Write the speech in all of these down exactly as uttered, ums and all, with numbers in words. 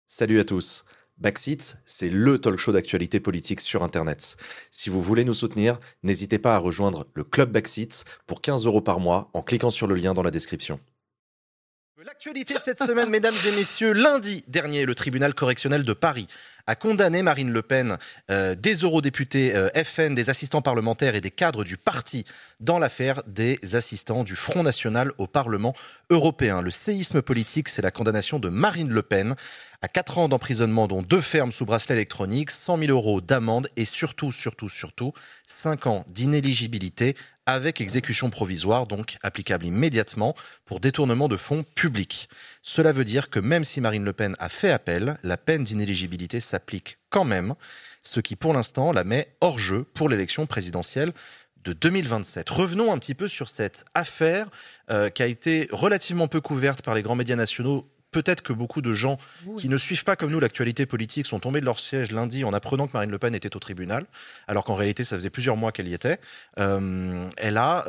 Salut à tous. Backseat, c'est le talk show d'actualité politique sur Internet. Si vous voulez nous soutenir, n'hésitez pas à rejoindre le Club Backseat pour quinze euros par mois en cliquant sur le lien dans la description. L'actualité cette semaine, mesdames et messieurs, lundi dernier, le tribunal correctionnel de Paris a condamné Marine Le Pen, euh, des eurodéputés euh, F N, des assistants parlementaires et des cadres du parti dans l'affaire des assistants du Front National au Parlement européen. Le séisme politique, c'est la condamnation de Marine Le Pen à quatre ans d'emprisonnement, dont deux fermes sous bracelet électronique, cent mille euros d'amende et surtout, surtout, surtout, cinq ans d'inéligibilité avec exécution provisoire, donc applicable immédiatement pour détournement de fonds publics. Cela veut dire que même si Marine Le Pen a fait appel, la peine d'inéligibilité s'applique quand même, ce qui pour l'instant la met hors jeu pour l'élection présidentielle de deux mille vingt-sept. Revenons un petit peu sur cette affaire euh, qui a été relativement peu couverte par les grands médias nationaux. Peut-être que beaucoup de gens oui. qui ne suivent pas comme nous l'actualité politique sont tombés de leur siège lundi en apprenant que Marine Le Pen était au tribunal, alors qu'en réalité ça faisait plusieurs mois qu'elle y était. Euh, elle a,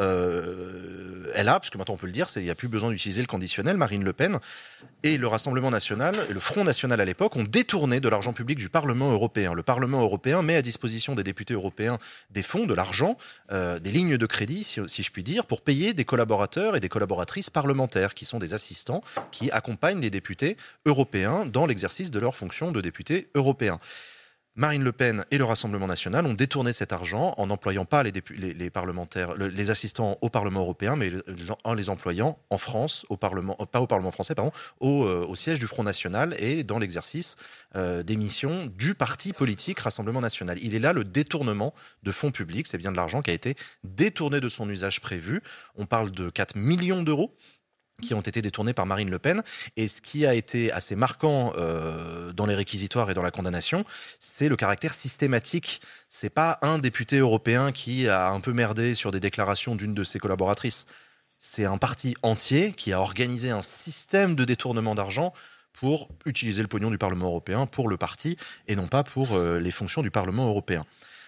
euh, elle a, parce que maintenant on peut le dire, il n'y a plus besoin d'utiliser le conditionnel, Marine Le Pen et le Rassemblement National, et le Front National à l'époque, ont détourné de l'argent public du Parlement européen. Le Parlement européen met à disposition des députés européens des fonds, de l'argent, euh, des lignes de crédit, si, si je puis dire, pour payer des collaborateurs et des collaboratrices parlementaires, qui sont des assistants, qui accompagnent les députés européens dans l'exercice de leur fonction de députés européens. Marine Le Pen et le Rassemblement National ont détourné cet argent en n'employant pas les, dépu- les, les parlementaires, le, les assistants au Parlement européen, mais en les employant en France, au Parlement, pas au Parlement français, pardon, au, euh, au siège du Front National et dans l'exercice euh, des missions du parti politique Rassemblement National. Il est là le détournement de fonds publics, c'est bien de l'argent qui a été détourné de son usage prévu. On parle de quatre millions d'euros qui ont été détournés par Marine Le Pen. Et ce qui a été assez marquant euh, dans les réquisitoires et dans la condamnation, c'est le caractère systématique. C'est pas un député européen qui a un peu merdé sur des déclarations d'une de ses collaboratrices. C'est un parti entier qui a organisé un système de détournement d'argent pour utiliser le pognon du Parlement européen pour le parti et non pas pour euh, les fonctions du Parlement européen.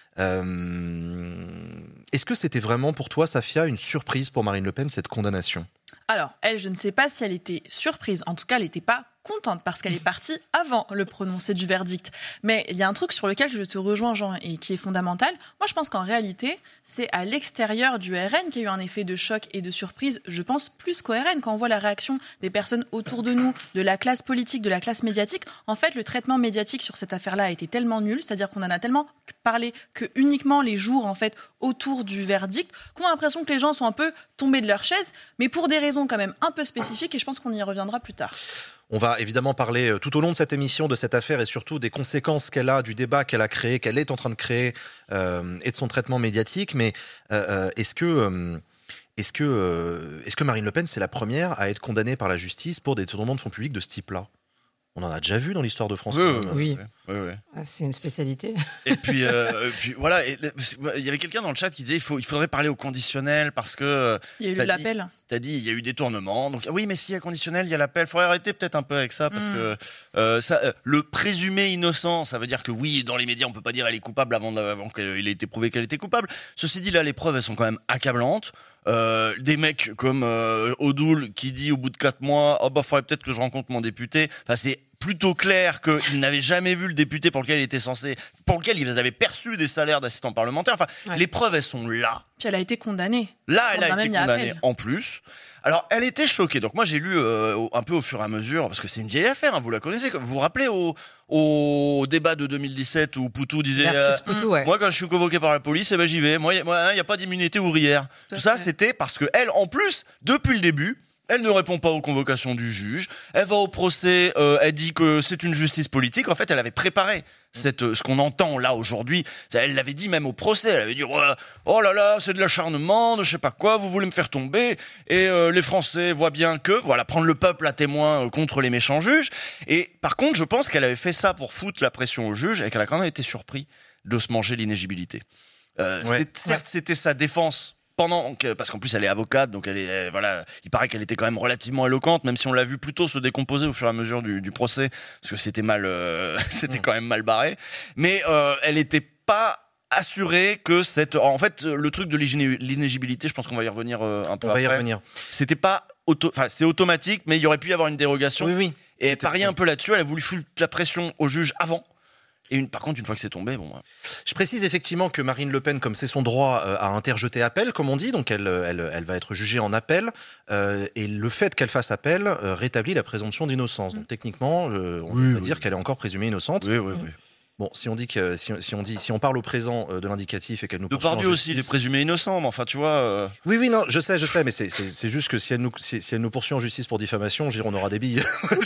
Euh, est-ce que c'était vraiment pour toi, Safia, une surprise pour Marine Le Pen, cette condamnation ? Alors, elle, je ne sais pas si elle était surprise. En tout cas, elle n'était pas contente parce qu'elle est partie avant le prononcé du verdict. Mais il y a un truc sur lequel je te rejoins, Jean, et qui est fondamental. Moi, je pense qu'en réalité, c'est à l'extérieur du R N qu'il y a eu un effet de choc et de surprise, je pense, plus qu'au R N. Quand on voit la réaction des personnes autour de nous, de la classe politique, de la classe médiatique, en fait, le traitement médiatique sur cette affaire-là a été tellement nul, c'est-à-dire qu'on en a tellement parlé que uniquement les jours, en fait, autour du verdict, qu'on a l'impression que les gens sont un peu tombés de leur chaise, mais pour des raisons quand même un peu spécifiques, et je pense qu'on y reviendra plus tard. On va évidemment parler tout au long de cette émission de cette affaire et surtout des conséquences qu'elle a, du débat qu'elle a créé, qu'elle est en train de créer euh, et de son traitement médiatique. Mais euh, est-ce que, euh, est-ce que, euh, est-ce que Marine Le Pen, c'est la première à être condamnée par la justice pour des détournements de fonds publics de ce type-là ? On en a déjà vu dans l'histoire de France. Oui, oui, oui. oui, oui. Ah, c'est une spécialité. Et puis, euh, et puis voilà, et, il y avait quelqu'un dans le chat qui disait il faut, il faudrait parler au conditionnel parce que. Il y a eu l'appel. T'as dit il y a eu détournement, donc oui, mais s'il y a conditionnel, il y a l'appel. Faudrait arrêter peut-être un peu avec ça parce mmh. que euh, ça, euh, le présumé innocent, ça veut dire que oui, dans les médias, on peut pas dire elle est coupable avant, avant qu'il ait été prouvé qu'elle était coupable. Ceci dit, là, les preuves elles sont quand même accablantes. Euh, des mecs comme euh, Odoul qui dit au bout de quatre mois, oh bah faudrait peut-être que je rencontre mon député. Enfin, c'est plutôt clair qu'il n'avait jamais vu le député pour lequel il était censé, pour lequel ils avaient perçu des salaires d'assistants parlementaires. Enfin, ouais. Les preuves, elles sont là. Puis elle a été condamnée. Là, elle a été condamnée en plus. Alors, elle était choquée. Donc moi, j'ai lu euh, un peu au fur et à mesure, parce que c'est une vieille affaire, hein, vous la connaissez. Vous vous rappelez au, au débat de deux mille dix-sept où Poutou disait euh, Poutou, ouais. moi, quand je suis convoqué par la police, eh ben, j'y vais. Moi, il n'y a pas d'immunité ouvrière. Tout, Tout ça, fait. C'était parce que elle, en plus, depuis le début, elle ne répond pas aux convocations du juge. Elle va au procès. Euh, elle dit que c'est une justice politique. En fait, elle avait préparé cette, euh, ce qu'on entend là aujourd'hui. Elle l'avait dit même au procès. Elle avait dit oh, oh là là, c'est de l'acharnement, de je sais pas quoi. Vous voulez me faire tomber. Et euh, les Français voient bien que voilà, prendre le peuple à témoin euh, contre les méchants juges. Et par contre, je pense qu'elle avait fait ça pour foutre la pression au juge et qu'elle a quand même été surpris de se manger l'inéligibilité. Euh, ouais. C'était, certes, ouais. C'était sa défense. Pendant, parce qu'en plus elle est avocate, donc elle est, elle, voilà, il paraît qu'elle était quand même relativement éloquente, même si on l'a vu plutôt se décomposer au fur et à mesure du, du procès, parce que c'était mal, euh, c'était quand même mal barré. Mais euh, elle n'était pas assurée que cette, en fait, le truc de l'inéligibilité, je pense qu'on va y revenir euh, un peu. On après. va y revenir. C'était pas auto, enfin c'est automatique, mais il y aurait pu y avoir une dérogation. Oui, oui. Et elle C'était- pariait un peu là-dessus. Elle a voulu foutre la pression au juge avant. Et une, par contre, une fois que c'est tombé, bon. Ouais. Je précise effectivement que Marine Le Pen, comme c'est son droit, euh, a interjeté appel, comme on dit, donc elle, elle, elle va être jugée en appel. Euh, et le fait qu'elle fasse appel euh, rétablit la présomption d'innocence. Donc techniquement, euh, on Oui, va oui. dire qu'elle est encore présumée innocente. Oui, oui, oui. Bon, si on dit que si, si on dit si on parle au présent euh, de l'indicatif et qu'elle nous poursuit en Depardieu aussi, justice- il est présumé innocent, mais enfin, tu vois. euh, Oui, oui, non, je sais, je sais, mais c'est, c'est, c'est juste que si elle, nous, si, si elle nous poursuit en justice pour diffamation, je veux dire, on aura des billes.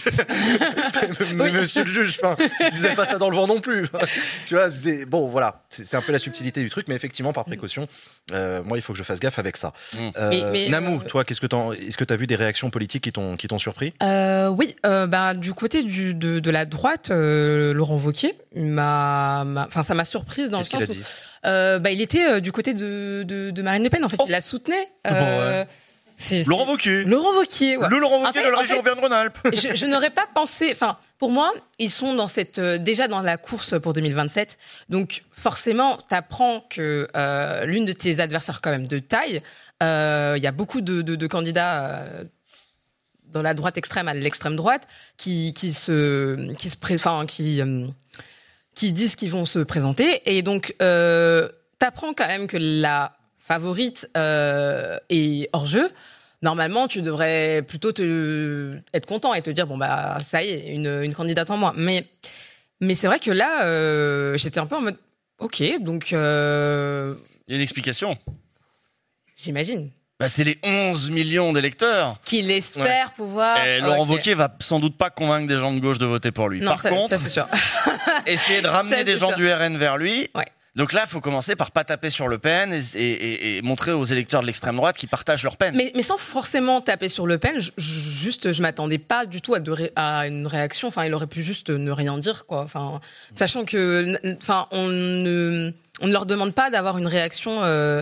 Mais Monsieur le juge, enfin, je disais pas ça dans le vent non plus. Tu vois, c'est, bon, voilà, c'est, c'est un peu la subtilité du truc, mais effectivement, par précaution, euh, moi, il faut que je fasse gaffe avec ça. Mm. Euh, Mais- mais, Namou, euh, toi, qu'est-ce que t'en, est-ce que t'as vu des réactions politiques qui t'ont, qui t'ont surpris? Euh, oui, euh, bah, du côté du, de, de la droite, euh, Laurent Wauquiez m'a, m'a- enfin, ça m'a surprise dans Qu'est-ce le qu'il sens a dit? où, euh, bah, il était euh, du côté de, de, de Marine Le Pen. En fait, Oh. il la soutenait. Bon, ouais. c'est, c'est- Laurent Wauquiez. Laurent Wauquiez, ouais. Le Laurent En Wauquiez fait- de la en région fait- Auvergne-Rhône-Alpes. je, je n'aurais pas pensé. Enfin, pour moi, ils sont dans cette euh, déjà dans la course pour deux mille vingt-sept. Donc, forcément, t'apprends que euh, l'une de tes adversaires, quand même de taille, euh, il y a beaucoup de, de, de candidats. Euh, dans la droite extrême à l'extrême droite, qui, qui se, qui se, pré- enfin, qui, euh, qui disent qu'ils vont se présenter. Et donc, euh, t'apprends quand même que la favorite euh, est hors jeu. Normalement, tu devrais plutôt te, être content et te dire, bon, bah, ça y est, une, une candidate en moins. Mais, mais c'est vrai que là, euh, j'étais un peu en mode, ok, donc, euh, Il y a une explication. j'imagine Bah, c'est les onze millions d'électeurs. qu'il espère pouvoir. Et Laurent Ok. Wauquiez va sans doute pas convaincre des gens de gauche de voter pour lui. Non, Par ça, contre, ça, c'est sûr. essayer de ramener Ça, des c'est gens sûr. du R N vers lui. Ouais. Donc là, il faut commencer par pas taper sur Le Pen et, et- et- et montrer aux électeurs de l'extrême droite qu'ils partagent leur peine. Mais, mais sans forcément taper sur Le Pen, je, je- juste, je m'attendais pas du tout à, de ré- à une réaction. Enfin, il aurait pu juste ne rien dire, quoi. Enfin, sachant que, enfin, on ne, on ne leur demande pas d'avoir une réaction euh,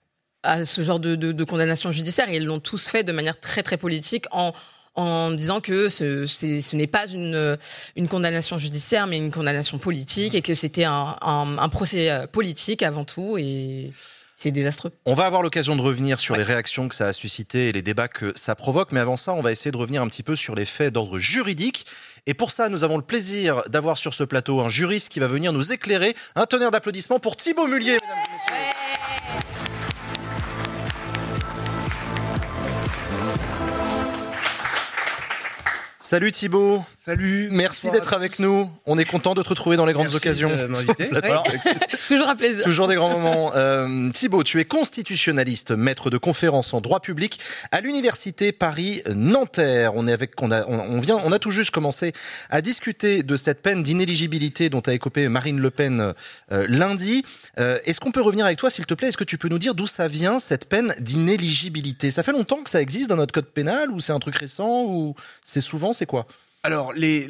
à ce genre de, de, de condamnation judiciaire. Et ils l'ont tous fait de manière très très politique en en disant que ce, c'est- ce n'est pas une, une condamnation judiciaire, mais une condamnation politique, et que c'était un, un, un procès euh, politique avant tout, et c'est désastreux. On va avoir l'occasion de revenir sur Ouais. les réactions que ça a suscité et les débats que ça provoque. Mais avant ça, on va essayer de revenir un petit peu sur les faits d'ordre juridique. Et pour ça, nous avons le plaisir d'avoir sur ce plateau un juriste qui va venir nous éclairer. Un tonnerre d'applaudissements pour Thibaut Mullier, mesdames et messieurs. Salut Thibaut. Salut. Merci bonsoir d'être à avec tous. nous. On est content de te retrouver dans les grandes Merci occasions. de m'inviter. Sur le plateau. Toujours un plaisir. Toujours des grands moments. Euh, Thibaut, tu es constitutionnaliste, maître de conférences en droit public à l'université Paris-Nanterre. On est avec, on a, on, on vient, on a tout juste commencé à discuter de cette peine d'inéligibilité dont a écopé Marine Le Pen euh, lundi. Euh, est-ce qu'on peut revenir avec toi, s'il te plaît? Est-ce que tu peux nous dire d'où ça vient, cette peine d'inéligibilité? Ça fait longtemps que ça existe dans notre code pénal, ou c'est un truc récent, ou c'est souvent, c'est quoi? Alors, les,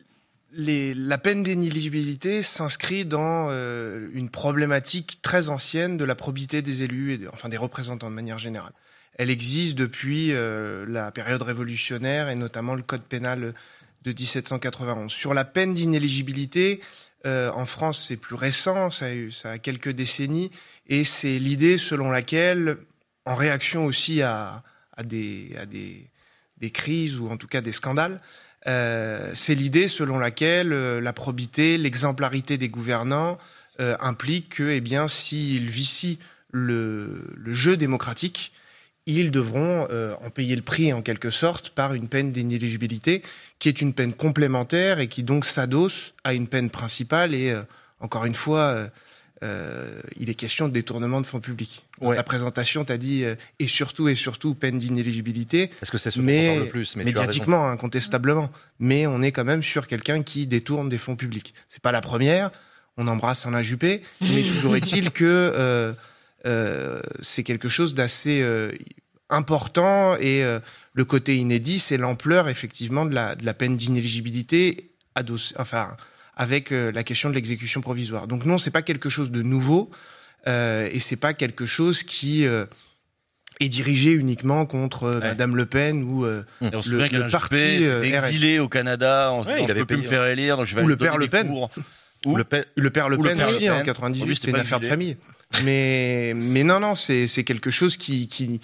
les, la peine d'inéligibilité s'inscrit dans euh, une problématique très ancienne de la probité des élus, et de- enfin des représentants de manière générale. Elle existe depuis euh, la période révolutionnaire et notamment le code pénal de dix-sept cent quatre-vingt-onze. Sur la peine d'inéligibilité, euh, en France, c'est plus récent, ça a, eu, ça a quelques décennies, et c'est l'idée selon laquelle, en réaction aussi à, à, des, à des, des crises ou en tout cas des scandales, Euh, c'est l'idée selon laquelle euh, la probité, l'exemplarité des gouvernants euh, implique que, eh bien, s'ils vicient le, le jeu démocratique, ils devront euh, en payer le prix en quelque sorte par une peine d'inéligibilité qui est une peine complémentaire et qui donc s'adosse à une peine principale. Et euh, encore une fois, euh, euh, il est question de détournement de fonds publics. Ouais. La présentation t'a dit euh, et surtout et surtout peine d'inéligibilité. Parce que c'est ce dont on Mais, parle le plus, mais tu as raison. médiatiquement, incontestablement. Mais on est quand même sur quelqu'un qui détourne des fonds publics. C'est pas la première. On embrasse Alain Juppé, mais toujours est-il que euh, euh, c'est quelque chose d'assez euh, important et euh, le côté inédit, c'est l'ampleur effectivement de la, de la peine d'inéligibilité, adossée- enfin avec euh, la question de l'exécution provisoire. Donc non, c'est pas quelque chose de nouveau euh, et c'est pas quelque chose qui euh, est dirigé uniquement contre euh, Ouais. Madame Le Pen ou euh, Et on se le- souvient le qu'Alain parti, Juppé euh, s'était R S. exilé au Canada en se Ouais, disant il je avait peux plus me payé- faire élire, donc je vais Ou aller le père donner Le des Pen. cours. Ou le pe- Le père Le Ou le Pen père Le aussi, en Pen. quatre-vingt-dix-huit, Lui, c'était c'était une pas affaire de exilé. famille. Mais, mais non, non, c'est, c'est quelque chose qui, qui,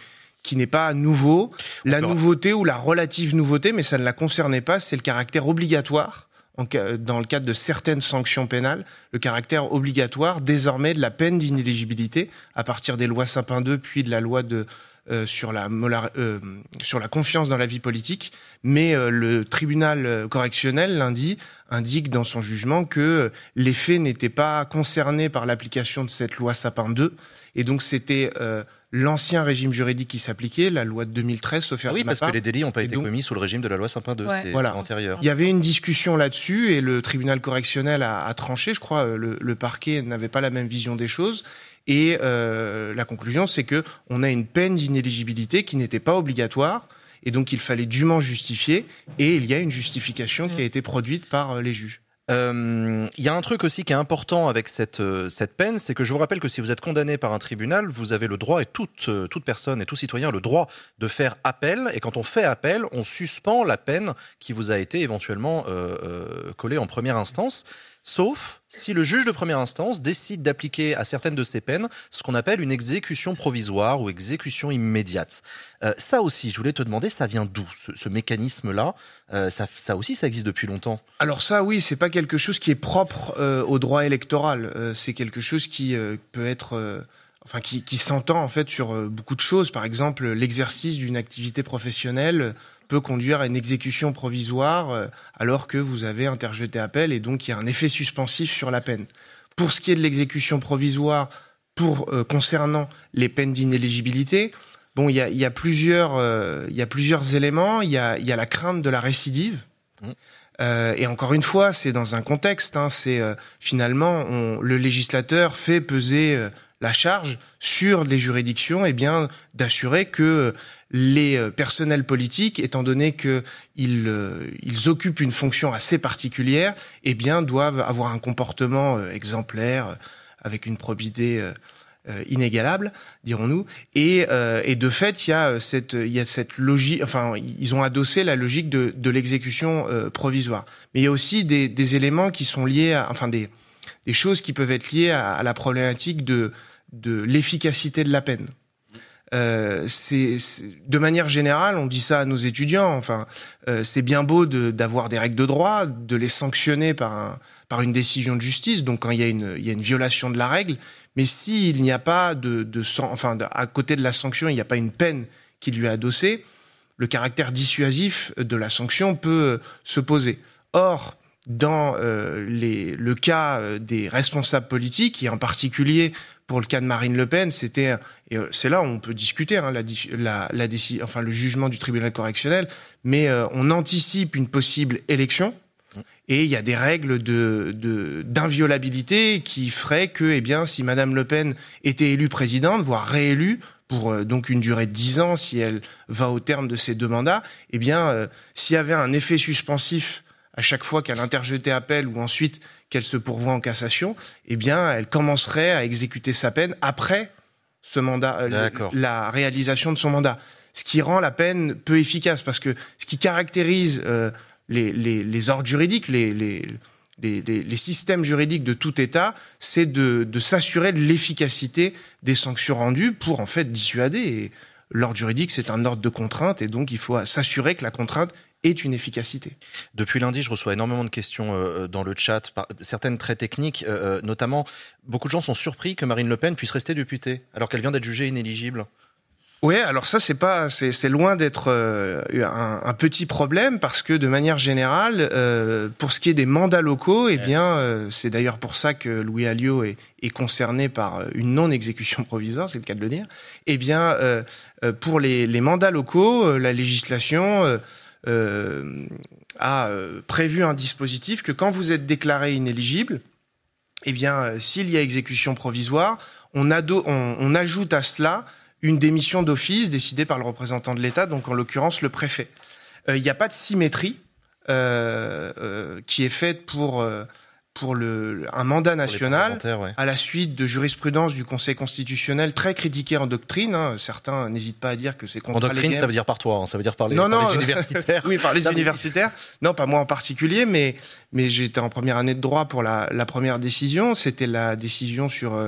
qui n'est pas nouveau. La peut... nouveauté ou la relative nouveauté, mais ça ne la concernait pas, c'est le caractère obligatoire, en, dans le cadre de certaines sanctions pénales, le caractère obligatoire désormais de la peine d'inéligibilité à partir des lois Sapin deux, puis de la loi de... Euh, sur la molar, euh, sur la confiance dans la vie politique, mais euh, le tribunal correctionnel lundi indique dans son jugement que les faits n'étaient pas concernés par l'application de cette loi Sapin deux, et donc c'était euh, l'ancien régime juridique qui s'appliquait, la loi de deux mille treize, sauf ah oui, parce part. que les délits n'ont pas et été donc, commis sous le régime de la loi Sapin deux, ouais. c'était voilà. antérieur. Il y avait une discussion là-dessus et le tribunal correctionnel a, a tranché, je crois, le, le parquet n'avait pas la même vision des choses. Et euh, la conclusion, c'est que on a une peine d'inéligibilité qui n'était pas obligatoire, et donc il fallait dûment justifier, et il y a une justification qui a été produite par les juges. Il euh, y a un truc aussi qui est important avec cette, euh, cette peine, c'est que je vous rappelle que si vous êtes condamné par un tribunal, vous avez le droit, et toute, euh, toute personne et tout citoyen a le droit de faire appel, et quand on fait appel, on suspend la peine qui vous a été éventuellement euh, euh, collée en première instance, sauf si le juge de première instance décide d'appliquer à certaines de ces peines ce qu'on appelle une exécution provisoire ou exécution immédiate. Euh, ça aussi, je voulais te demander, ça vient d'où, ce, ce mécanisme-là euh, ça, ça aussi, ça existe depuis longtemps. Alors ça, oui, c'est pas quelque chose qui est propre euh, au droit électoral. Euh, c'est quelque chose qui euh, peut être... Euh, enfin, qui, qui s'entend en fait sur euh, beaucoup de choses. Par exemple, l'exercice d'une activité professionnelle peut conduire à une exécution provisoire euh, alors que vous avez interjeté appel et donc il y a un effet suspensif sur la peine. Pour ce qui est de l'exécution provisoire, pour euh, concernant les peines d'inéligibilité, bon, il y a, il y a plusieurs, euh, il y a plusieurs éléments. Il y a, il y a la crainte de la récidive. Mmh. Euh, et encore une fois, c'est dans un contexte. Hein, c'est euh, finalement on, le législateur fait peser euh, la charge sur les juridictions, et eh bien d'assurer que les personnels politiques, étant donné qu'ils euh, ils occupent une fonction assez particulière, eh bien doivent avoir un comportement euh, exemplaire, euh, avec une probité euh, euh, inégalable, dirons-nous. Et, euh, et de fait, il y a cette, il y a cette logique. Enfin, ils ont adossé la logique de, de l'exécution euh, provisoire. Mais il y a aussi des, des éléments qui sont liés, à, enfin des des choses qui peuvent être liées à, à la problématique de de l'efficacité de la peine. Euh, c'est, c'est, de manière générale, on dit ça à nos étudiants. Enfin, euh, c'est bien beau de, d'avoir des règles de droit, de les sanctionner par un, par une décision de justice. Donc, quand il y a une, il y a une violation de la règle, mais s'il n'y a pas de, de, enfin, de, à côté de la sanction, il n'y a pas une peine qui lui est adossée, le caractère dissuasif de la sanction peut se poser. Or, dans euh, les, le cas des responsables politiques, et en particulier pour le cas de Marine Le Pen, c'était, et c'est là où on peut discuter, hein, la, la, la décision, enfin le jugement du tribunal correctionnel, mais euh, on anticipe une possible élection, et il y a des règles de, de d'inviolabilité qui feraient que, eh bien, si Madame Le Pen était élue présidente, voire réélue, pour euh, donc une durée de dix ans, si elle va au terme de ses deux mandats, eh bien, euh, s'il y avait un effet suspensif à chaque fois qu'elle interjetait appel ou ensuite qu'elle se pourvoit en cassation, eh bien, elle commencerait à exécuter sa peine après ce mandat, euh, la réalisation de son mandat. Ce qui rend la peine peu efficace, parce que ce qui caractérise euh, les, les, les ordres juridiques, les, les, les, les systèmes juridiques de tout État, c'est de, de s'assurer de l'efficacité des sanctions rendues pour en fait dissuader. Et l'ordre juridique, c'est un ordre de contrainte, et donc il faut s'assurer que la contrainte est une efficacité. Depuis lundi, je reçois énormément de questions euh, dans le chat, par, certaines très techniques, euh, notamment, beaucoup de gens sont surpris que Marine Le Pen puisse rester députée, alors qu'elle vient d'être jugée inéligible. Oui, alors ça, c'est pas, c'est, c'est loin d'être euh, un, un petit problème, parce que de manière générale, euh, pour ce qui est des mandats locaux, eh bien, euh, c'est d'ailleurs pour ça que Louis Alliot est, est concerné par une non-exécution provisoire, c'est le cas de le dire. Eh bien, euh, pour les, les mandats locaux, la législation euh, Euh, a euh, prévu un dispositif que quand vous êtes déclaré inéligible, eh bien, euh, s'il y a exécution provisoire, on, ado- on, on ajoute à cela une démission d'office décidée par le représentant de l'État, donc en l'occurrence le préfet. Il euh, n'y a pas de symétrie euh, euh, qui est faite pour euh, pour le, un mandat national, ouais. à la suite de jurisprudence du Conseil constitutionnel très critiquée en doctrine. Hein. Certains n'hésitent pas à dire que c'est contre En doctrine, ça veut dire par toi, hein. Ça veut dire par les, non, par non, les universitaires. Oui, par les non, universitaires. Non, pas moi en particulier, mais, mais j'étais en première année de droit pour la, la première décision. C'était la décision sur euh,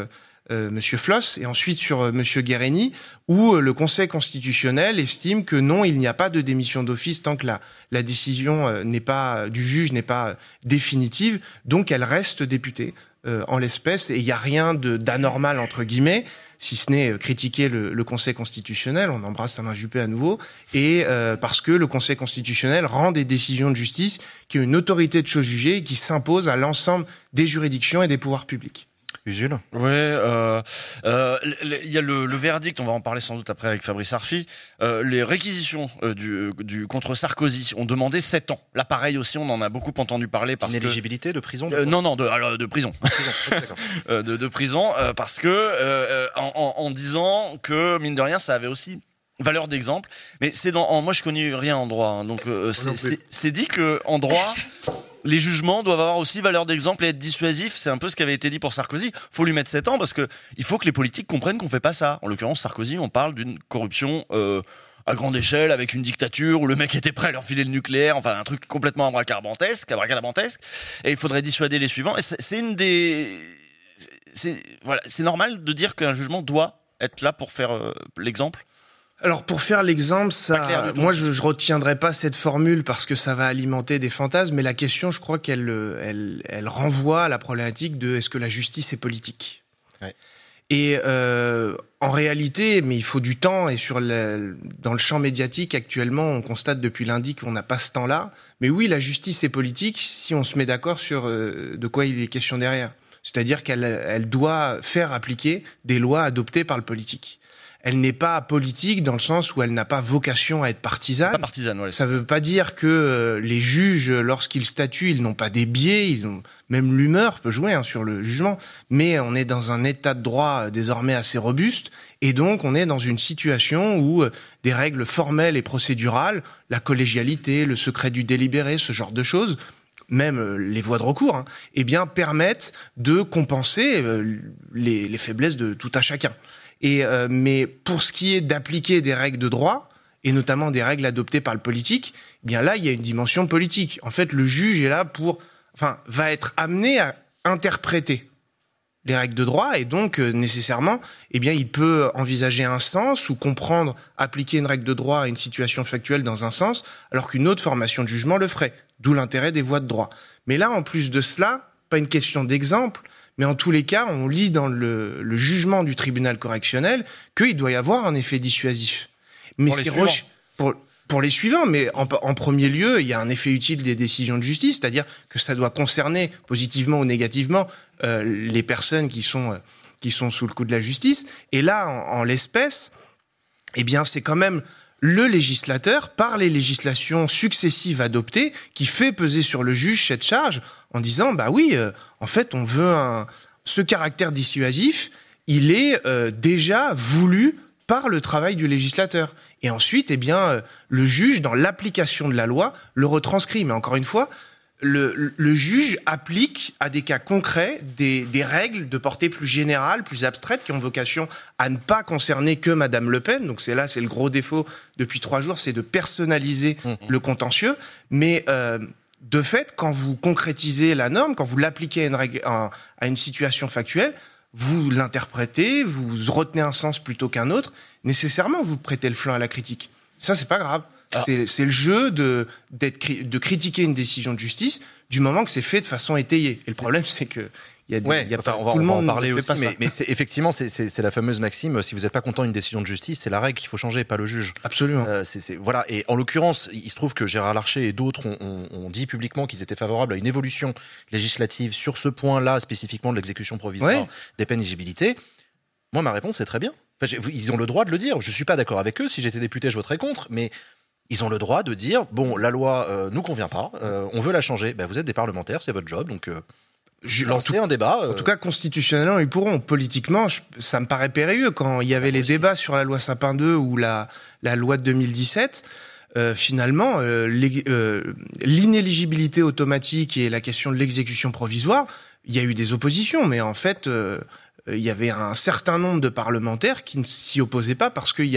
euh, Monsieur Floss, et ensuite sur euh, Monsieur Guérini, où euh, le Conseil constitutionnel estime que non, il n'y a pas de démission d'office tant que la, la décision euh, n'est pas, du juge n'est pas euh, définitive, donc elle reste députée euh, en l'espèce, et il n'y a rien de, d'anormal, entre guillemets, si ce n'est euh, critiquer le, le Conseil constitutionnel, on embrasse Alain Juppé à nouveau, et euh, parce que le Conseil constitutionnel rend des décisions de justice qui ont une autorité de chose jugée et qui s'impose à l'ensemble des juridictions et des pouvoirs publics. Usul. Ouais, euh, euh, il y a le, le verdict, on va en parler sans doute après avec Fabrice Arfi. Euh, les réquisitions euh, du, du contre Sarkozy ont demandé sept ans. Là, pareil aussi, on en a beaucoup entendu parler parce que Inéligibilité de prison. euh, non, non, de, alors, de prison, prison. Okay, d'accord. euh, de, de prison, euh, parce que euh, en, en, en disant que mine de rien, ça avait aussi valeur d'exemple. Mais c'est dans, en, moi, je connais rien en droit, hein, donc euh, c'est, c'est, c'est dit que en droit. Les jugements doivent avoir aussi valeur d'exemple et être dissuasifs. C'est un peu ce qui avait été dit pour Sarkozy. Faut lui mettre sept ans parce que il faut que les politiques comprennent qu'on fait pas ça. En l'occurrence, Sarkozy, on parle d'une corruption euh, à grande échelle avec une dictature où le mec était prêt à leur filer le nucléaire. Enfin, un truc complètement abracadabantesque, abracadabantesque. Et il faudrait dissuader les suivants. Et c'est, c'est une des, c'est, voilà, c'est normal de dire qu'un jugement doit être là pour faire euh, l'exemple. Alors pour faire l'exemple, ça, tout, moi je, je retiendrai pas cette formule parce que ça va alimenter des fantasmes, mais la question, je crois qu'elle elle, elle renvoie à la problématique de est-ce que la justice est politique. Ouais. Et euh, en réalité, mais il faut du temps, et sur le, dans le champ médiatique actuellement, on constate depuis lundi qu'on n'a pas ce temps-là. Mais oui, la justice est politique si on se met d'accord sur euh, de quoi il est question derrière. C'est-à-dire qu'elle elle doit faire appliquer des lois adoptées par le politique. Elle n'est pas politique dans le sens où elle n'a pas vocation à être partisane. Pas partisane, ouais. Ça ne veut pas dire que euh, les juges, lorsqu'ils statuent, ils n'ont pas des biais, ils ont même l'humeur peut jouer hein, sur le jugement. Mais on est dans un état de droit euh, désormais assez robuste, et donc on est dans une situation où euh, des règles formelles et procédurales, la collégialité, le secret du délibéré, ce genre de choses, même euh, les voies de recours, hein, eh bien permettent de compenser euh, les, les faiblesses de tout un chacun. Et euh, mais pour ce qui est d'appliquer des règles de droit, et notamment des règles adoptées par le politique, eh bien là, il y a une dimension politique. En fait, le juge est là pour, enfin, va être amené à interpréter les règles de droit, et donc euh, nécessairement, eh bien, il peut envisager un sens ou comprendre, appliquer une règle de droit à une situation factuelle dans un sens, alors qu'une autre formation de jugement le ferait. D'où l'intérêt des voies de droit. Mais là, en plus de cela, pas une question d'exemple. Mais en tous les cas, on lit dans le, le jugement du tribunal correctionnel qu'il doit y avoir un effet dissuasif. Mais pour, les reche- pour, pour les suivants, mais en, en premier lieu, il y a un effet utile des décisions de justice, c'est-à-dire que ça doit concerner positivement ou négativement euh, les personnes qui sont, euh, qui sont sous le coup de la justice. Et là, en, en l'espèce, eh bien, c'est quand même le législateur, par les législations successives adoptées, qui fait peser sur le juge cette charge en disant, bah oui, euh, en fait, on veut un... ce caractère dissuasif, il est euh, déjà voulu par le travail du législateur. Et ensuite, eh bien, euh, le juge, dans l'application de la loi, le retranscrit. Mais encore une fois, le, le juge applique à des cas concrets des, des règles de portée plus générale, plus abstraites, qui ont vocation à ne pas concerner que Madame Le Pen. Donc c'est là, c'est le gros défaut depuis trois jours, c'est de personnaliser mmh. le contentieux. Mais euh, de fait, quand vous concrétisez la norme, quand vous l'appliquez à une, règle, à, à une situation factuelle, vous l'interprétez, vous retenez un sens plutôt qu'un autre, nécessairement vous prêtez le flanc à la critique. Ça, c'est pas grave. C'est, c'est le jeu de, d'être, de critiquer une décision de justice du moment que c'est fait de façon étayée. Et le problème, c'est que il y a, des, ouais, il y a enfin, pas, on va, tout le on va monde en parler aussi, mais, mais, mais c'est, effectivement, c'est, c'est, c'est la fameuse maxime, si vous n'êtes pas content d'une décision de justice, c'est la règle qu'il faut changer, pas le juge. Absolument. Euh, c'est, c'est, voilà. Et en l'occurrence, il se trouve que Gérard Larcher et d'autres ont, ont, ont dit publiquement qu'ils étaient favorables à une évolution législative sur ce point-là, spécifiquement de l'exécution provisoire ouais. des peines d'éligibilité. Moi, ma réponse est très bien. Enfin, ils ont le droit de le dire. Je suis pas d'accord avec eux. Si j'étais député, je voterais contre, mais ils ont le droit de dire bon, la loi euh, nous convient pas, euh, on veut la changer. Ben, vous êtes des parlementaires, c'est votre job, donc euh, je lancer un débat. Euh... En tout cas, constitutionnellement, ils pourront. Politiquement, je, ça me paraît périlleux quand il y avait ah, les aussi. débats sur la loi Sapin deux ou la la loi de deux mille dix-sept. Euh, finalement, euh, les, euh, l'inéligibilité automatique et la question de l'exécution provisoire, il y a eu des oppositions, mais en fait, euh, il y avait un certain nombre de parlementaires qui ne s'y opposaient pas parce qu'il y a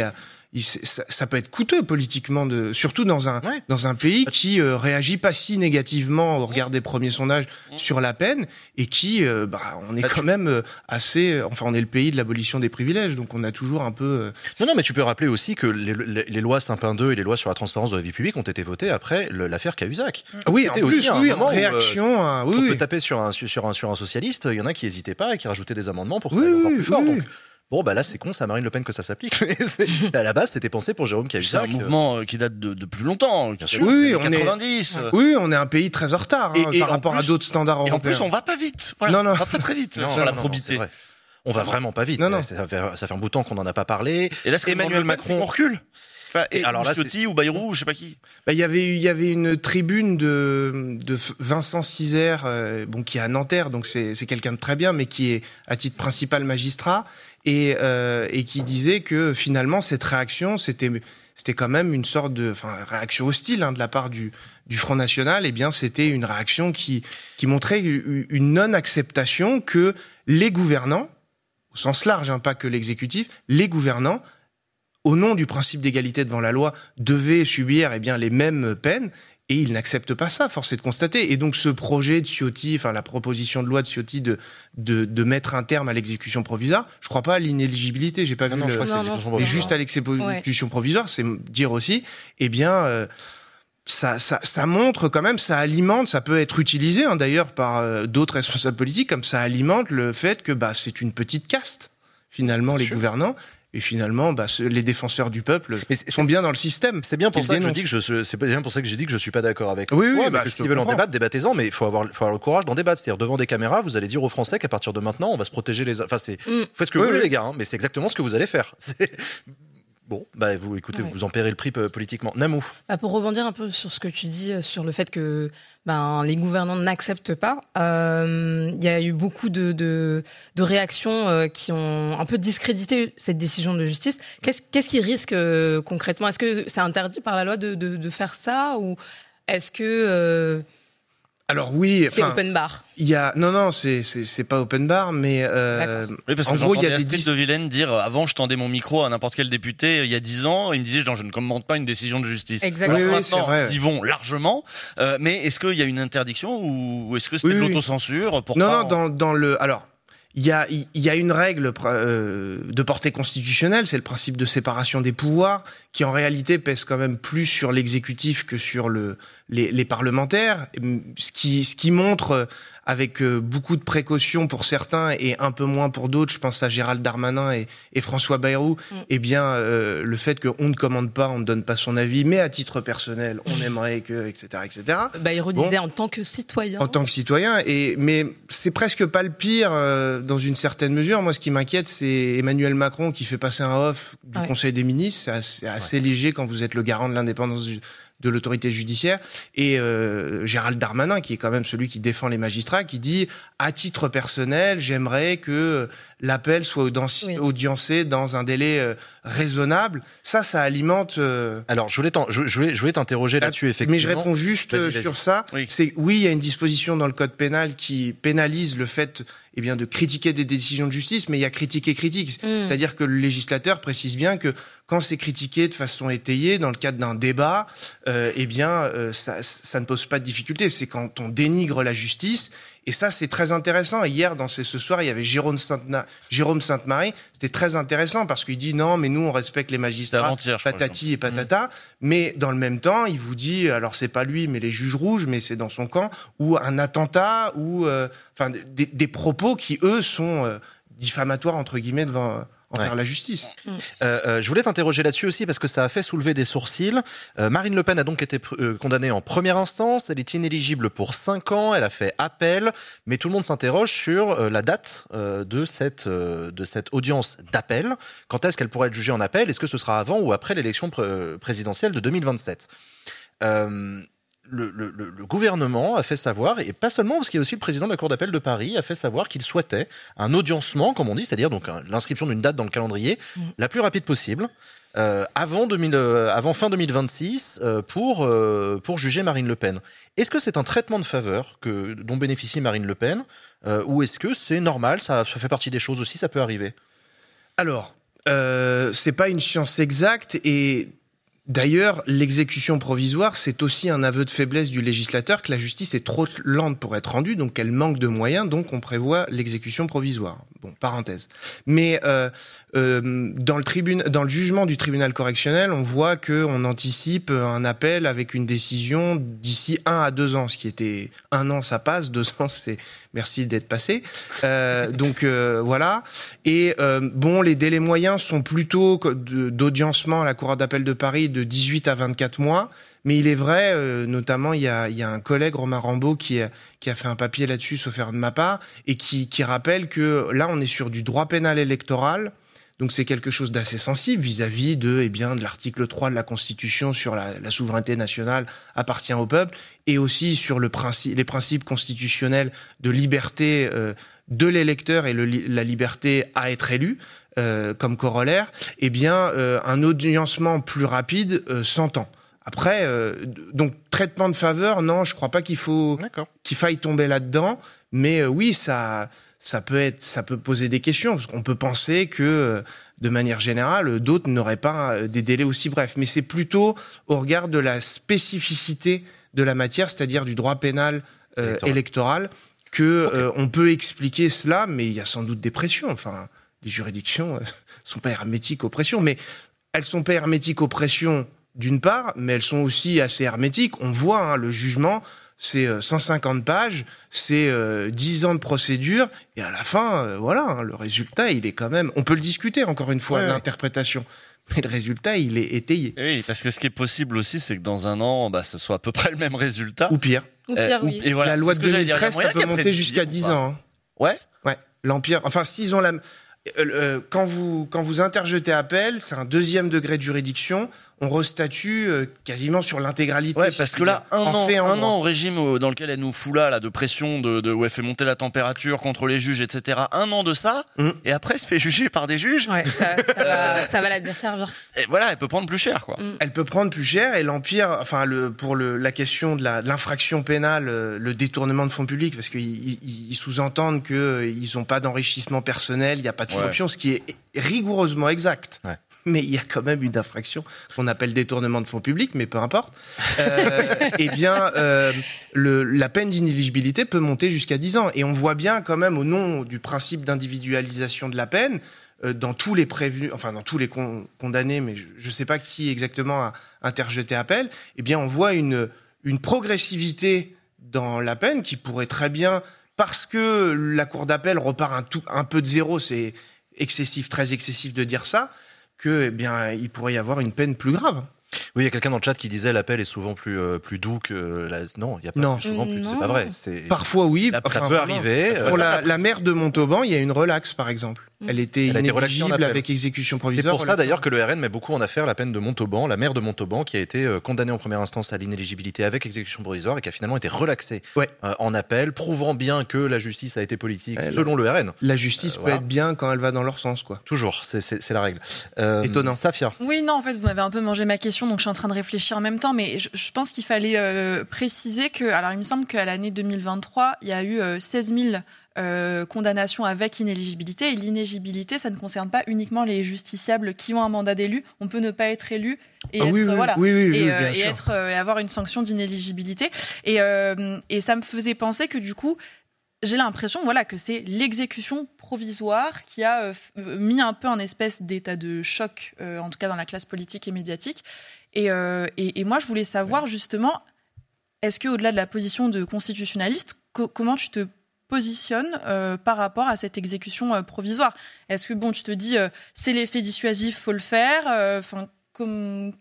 il, ça, ça peut être coûteux politiquement, de, surtout dans un, ouais. dans un pays qui euh, réagit pas si négativement au regard des premiers sondages Mmh. sur la peine et qui, euh, bah, on est Bah, quand tu... même euh, assez, enfin, on est le pays de l'abolition des privilèges, donc on a toujours un peu. Euh... Non, non, mais tu peux rappeler aussi que les, les, les lois Sapin deux et les lois sur la transparence de la vie publique ont été votées après le, l'affaire Cahuzac. Oui, en C'était plus, aussi un oui, en moment où, réaction à, oui, on oui. peut taper sur un, sur un, sur un socialiste, il y en a qui n'hésitaient pas et qui rajoutaient des amendements pour que Oui, ça aille encore oui, plus fort. oui. Donc, bon, bah là, c'est con, c'est à Marine Le Pen que ça s'applique. Mais à la base, c'était pensé pour Jérôme C'est Cahuzac. un mouvement euh, qui date de, de plus longtemps, bien sûr. Oui, les on est- quatre-vingt-dix. euh, Oui, on est un pays très en retard hein, Et- et par en rapport plus- à d'autres standards Et en européens. plus, on va pas vite. Voilà, Non, non. on va pas très vite Non, sur non, la non, non, probité. c'est vrai. On va vraiment pas vite. Non, non. Ça, fait, ça fait un bout de temps qu'on n'en a pas parlé. Et là, ce que Emmanuel demande Le Pen, c'est qu'on Macron. recule. Enfin, et Et alors alors là, Ciotti ou Bayrou, je sais pas qui. Bah, il y avait eu- il y avait une tribune de, de Vincent Cizère, euh, bon, qui est à Nanterre, donc c'est, c'est quelqu'un de très bien, mais qui est à titre principal magistrat, et, euh, et qui disait que finalement cette réaction, c'était, c'était quand même une sorte de, enfin, réaction hostile hein, de la part du, du Front National. Et bien, c'était une réaction qui, qui montrait une non-acceptation que les gouvernants, au sens large, hein, pas que l'exécutif, les gouvernants, au nom du principe d'égalité devant la loi, devaient subir eh bien, les mêmes peines, et ils n'acceptent pas ça, force est de constater. Et donc ce projet de Ciotti, enfin la proposition de loi de Ciotti de, de, de mettre un terme à l'exécution provisoire, je crois pas à l'inéligibilité, j'ai pas Non, vu non, le... je crois que c'est Non, l'exécution non, Mais provisoire. juste à l'exécution provisoire, c'est dire aussi, eh bien... euh, ça, ça, ça montre quand même, ça alimente, ça peut être utilisé hein, d'ailleurs par euh, d'autres responsables politiques, comme ça alimente le fait que bah, c'est une petite caste, finalement, les sûr. gouvernants. Et finalement, bah, ce- les défenseurs du peuple Mais c'est- sont bien dans le système. C'est bien pour qu'ils ça que je dénoncent. dis que je suis- c'est bien pour ça que je dis que je suis pas d'accord avec Oui, toi, oui, mais bah, que je s'ils veulent en comprends. débattre, débattez-en, mais il faut avoir, faut avoir le courage d'en débattre. C'est-à-dire devant des caméras, vous allez dire aux Français qu'à partir de maintenant, on va se protéger les. Enfin, c'est Mm. faites ce que Oui, vous voulez oui. les gars, hein, mais c'est exactement ce que vous allez faire. C'est- Bon, bah vous écoutez, Ouais. vous en paierez le prix euh, politiquement. Namou. Bah, pour rebondir un peu sur ce que tu dis, euh, sur le fait que ben, les gouvernants n'acceptent pas, euh, il y a eu beaucoup de, de, de réactions euh, qui ont un peu discrédité cette décision de justice. Qu'est-ce, qu'est-ce qui risque euh, concrètement ? Est-ce que c'est interdit par la loi de, de, de faire ça ou est-ce que euh, Alors oui, c'est enfin, open bar ? il y a non non, c'est c'est c'est pas open bar, mais euh, D'accord. Oui, parce en que gros il y a j'entendais des Astrid dis- de Vilaine dire euh, avant je tendais mon micro à n'importe quel député euh, il y a dix ans, il me disait non, je ne commente pas une décision de justice. Exactement. Oui, Alors oui, c'est maintenant, vrai. ils y vont largement, euh, mais est-ce qu'il y a une interdiction ou est-ce que c'était Oui, de oui. l'autocensure pour non pas non dans dans le alors il y a il y a une règle euh, de portée constitutionnelle, c'est le principe de séparation des pouvoirs qui en réalité pèse quand même plus sur l'exécutif que sur le les, les parlementaires, ce qui ce qui montre avec euh, beaucoup de précautions pour certains et un peu moins pour d'autres, je pense à Gérald Darmanin et, et François Bayrou, Mm. eh bien euh, le fait qu'on ne commande pas, on ne donne pas son avis, mais à titre personnel, on aimerait que, et cetera, et cetera. Bayrou Bon. disait en tant que citoyen. En tant que citoyen, et mais c'est presque pas le pire euh, dans une certaine mesure. Moi, ce qui m'inquiète, c'est Emmanuel Macron qui fait passer un off du Ouais. Conseil des ministres. C'est assez, assez léger quand vous êtes le garant de l'indépendance du- de l'autorité judiciaire. Et euh, Gérald Darmanin, qui est quand même celui qui défend les magistrats, qui dit à titre personnel, j'aimerais que l'appel soit audienci- Oui. audiencé dans un délai euh, raisonnable. Ça, ça alimente. euh, Alors, je voulais, t'en- je, je voulais, je voulais t'interroger là-dessus, effectivement. mais je réponds juste Vas-y, euh, vas-y. sur ça. Oui. C'est oui, il y a une disposition dans le code pénal qui pénalise le fait, eh bien, de critiquer des décisions de justice, mais il y a critique et critique. Mm. C'est-à-dire que le législateur précise bien que quand c'est critiqué de façon étayée dans le cadre d'un débat, euh, eh bien, euh, ça, ça ne pose pas de difficulté. C'est quand on dénigre la justice. Et ça, c'est très intéressant. Et hier, dans C'est ce soir, il y avait Jérôme Sainte- Jérôme Sainte-Marie. C'était très intéressant parce qu'il dit non, mais nous, on respecte les C'était magistrats, avant-hier, je crois, patati et patata. Mais dans le même temps, il vous dit, alors c'est pas lui, mais les juges rouges, mais c'est dans son camp, ou un attentat, ou euh, enfin des, des propos qui eux sont euh, diffamatoires entre guillemets devant envers Ouais. la justice. Euh, euh, je voulais t'interroger là-dessus aussi parce que ça a fait soulever des sourcils. Euh, Marine Le Pen a donc été pr- euh, condamnée en première instance. Elle est inéligible pour cinq ans. Elle a fait appel, mais tout le monde s'interroge sur euh, la date euh, de cette euh, de cette audience d'appel. Quand est-ce qu'elle pourra être jugée en appel ? Est-ce que ce sera avant ou après l'élection pr- présidentielle de deux mille vingt-sept ? Euh, le, le, le, le gouvernement a fait savoir, et pas seulement, parce qu'il y a aussi le président de la Cour d'appel de Paris, a fait savoir qu'il souhaitait un audiencement, comme on dit, c'est-à-dire donc un- l'inscription d'une date dans le calendrier Mmh. la plus rapide possible, euh, avant, deux mille, euh, avant fin deux mille vingt-six, euh, pour, euh, pour juger Marine Le Pen. Est-ce que c'est un traitement de faveur que, dont bénéficie Marine Le Pen, euh, ou est-ce que c'est normal, ça, ça fait partie des choses aussi, ça peut arriver ? Alors, euh, c'est pas une science exacte et d'ailleurs, l'exécution provisoire, c'est aussi un aveu de faiblesse du législateur que la justice est trop lente pour être rendue, donc elle manque de moyens, donc on prévoit l'exécution provisoire. Bon, parenthèse. Mais euh, euh, dans le tribune, dans le jugement du tribunal correctionnel, on voit que on anticipe un appel avec une décision d'ici un à deux ans, ce qui était un an, ça passe, deux ans, c'est merci d'être passé. Euh, donc euh, voilà. Et euh, bon, les délais moyens sont plutôt d'audiencement à la Cour d'appel de Paris de dix-huit à vingt-quatre mois. Mais il est vrai, euh, notamment, il y a, il y a un collègue, Romain Rambaud, qui a, qui a fait un papier là-dessus, sauf erreur de ma part, et qui, qui rappelle que là, on est sur du droit pénal électoral. Donc c'est quelque chose d'assez sensible vis-à-vis de, eh bien, de l'article trois de la Constitution sur la, la souveraineté nationale appartient au peuple, et aussi sur le principe, les principes constitutionnels de liberté euh, de l'électeur et le, la liberté à être élu. Euh, comme corollaire, eh bien, euh, un audiencement plus rapide euh, s'entend. Après, euh, donc traitement de faveur, non, je crois pas qu'il faut qu'il faille tomber là-dedans, mais euh, oui, ça, ça peut être, ça peut poser des questions, parce qu'on peut penser que, euh, de manière générale, d'autres n'auraient pas euh, des délais aussi brefs. Mais c'est plutôt au regard de la spécificité de la matière, c'est-à-dire du droit pénal euh, électoral. électoral, que okay. euh, on peut expliquer cela, mais il y a sans doute des pressions. Enfin. Les juridictions euh, sont pas hermétiques aux pressions, mais elles sont pas hermétiques aux pressions d'une part, mais elles sont aussi assez hermétiques. On voit hein, le jugement, c'est euh, cent cinquante pages, c'est euh, dix ans de procédure, et à la fin, euh, voilà, hein, le résultat, il est quand même. On peut le discuter encore une fois, ouais, l'interprétation. Mais le résultat, il est étayé. Et oui, parce que ce qui est possible aussi, c'est que dans un an, bah, ce soit à peu près le même résultat. Ou pire. Ou pire, euh, oui. Et voilà, la loi de deux mille treize, ça peut monter jusqu'à dix ans. Hein. Ouais. Ouais. L'Empire. Enfin, s'ils ont la. Euh, quand vous quand vous interjetez appel, c'est un deuxième degré de juridiction. On restatue euh, quasiment sur l'intégralité. Ouais, parce que là, un an, fait, un an au régime dans lequel elle nous fout là, là de pression, de, de où elle fait monter la température contre les juges, et cetera. Un an de ça, mmh. et après elle se fait juger par des juges. Ouais, ça, ça va, ça va la desservir. Et voilà, elle peut prendre plus cher, quoi. Mmh. Elle peut prendre plus cher, et l'empire, enfin le pour le la question de la de l'infraction pénale, le détournement de fonds publics, parce qu'ils ils, ils sous-entendent que ils ont pas d'enrichissement personnel, il y a pas de corruption, ouais. Ce qui est rigoureusement exact. Ouais. Mais il y a quand même une infraction qu'on appelle détournement de fonds publics, mais peu importe. Euh, eh bien, euh, le, la peine d'inéligibilité peut monter jusqu'à dix ans. Et on voit bien quand même, au nom du principe d'individualisation de la peine, euh, dans tous les prévenus, enfin dans tous les con, condamnés, mais je ne sais pas qui exactement a interjeté appel, eh bien on voit une, une progressivité dans la peine qui pourrait très bien, parce que la cour d'appel repart un, tout, un peu de zéro, c'est excessif, très excessif de dire ça, que, eh bien, il pourrait y avoir une peine plus grave. Oui, il y a quelqu'un dans le chat qui disait l'appel est souvent plus euh, plus doux que la... non, il y a pas non. plus souvent plus. Non. C'est pas vrai. C'est... Parfois oui, la... enfin, ça peut arriver. Pour la, la maire de Montauban, il y a une relaxe par exemple. Elle était Elle inéligible avec exécution provisoire. C'est pour ça d'ailleurs que le R N met beaucoup en affaire la peine de Montauban, la maire de Montauban qui a été condamnée en première instance à l'inéligibilité avec exécution provisoire et qui a finalement été relaxée ouais. euh, en appel, prouvant bien que la justice a été politique elle, selon le R N. La justice euh, peut voilà. être bien quand elle va dans leur sens, quoi. Toujours, c'est, c'est, c'est la règle. Euh, Étonnant. Safia. Oui, non, en fait, vous m'avez un peu mangé ma question, donc je suis en train de réfléchir en même temps, mais je, je pense qu'il fallait euh, préciser que, alors il me semble qu'à l'année deux mille vingt-trois, il y a eu euh, seize mille Euh, condamnation avec inéligibilité, et l'inéligibilité, ça ne concerne pas uniquement les justiciables qui ont un mandat d'élu. On peut ne pas être élu et ah, être oui, oui, voilà oui, oui, et, oui, euh, et sûr. être euh, et avoir une sanction d'inéligibilité. Et euh, et ça me faisait penser que du coup, j'ai l'impression voilà que c'est l'exécution provisoire qui a euh, mis un peu en espèce d'état de choc, euh, en tout cas dans la classe politique et médiatique. Et euh, et, et moi, je voulais savoir justement, est-ce que au-delà de la position de constitutionnaliste, co- comment tu te positionne euh, par rapport à cette exécution euh, provisoire. Est-ce que bon, tu te dis euh, c'est l'effet dissuasif, faut le faire. Enfin, euh, comme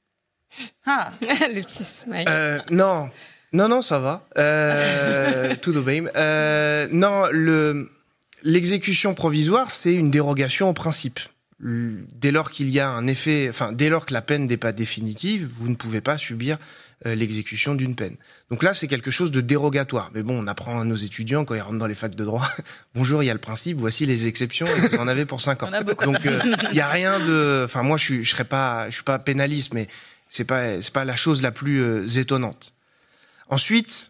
ah le petit smile. Euh, non, non, non, ça va. Euh, tout de même. Euh, non, le l'exécution provisoire, c'est une dérogation au principe. Dès lors qu'il y a un effet, enfin, dès lors que la peine n'est pas définitive, vous ne pouvez pas subir euh, l'exécution d'une peine. Donc là, c'est quelque chose de dérogatoire. Mais bon, on apprend à nos étudiants quand ils rentrent dans les facs de droit. Bonjour, il y a le principe, voici les exceptions, et vous en avez pour cinq ans. On a beaucoup. Donc, il euh, y a rien de, enfin, moi, je suis, je serais pas, je suis pas pénaliste, mais c'est pas, c'est pas la chose la plus euh, étonnante. Ensuite,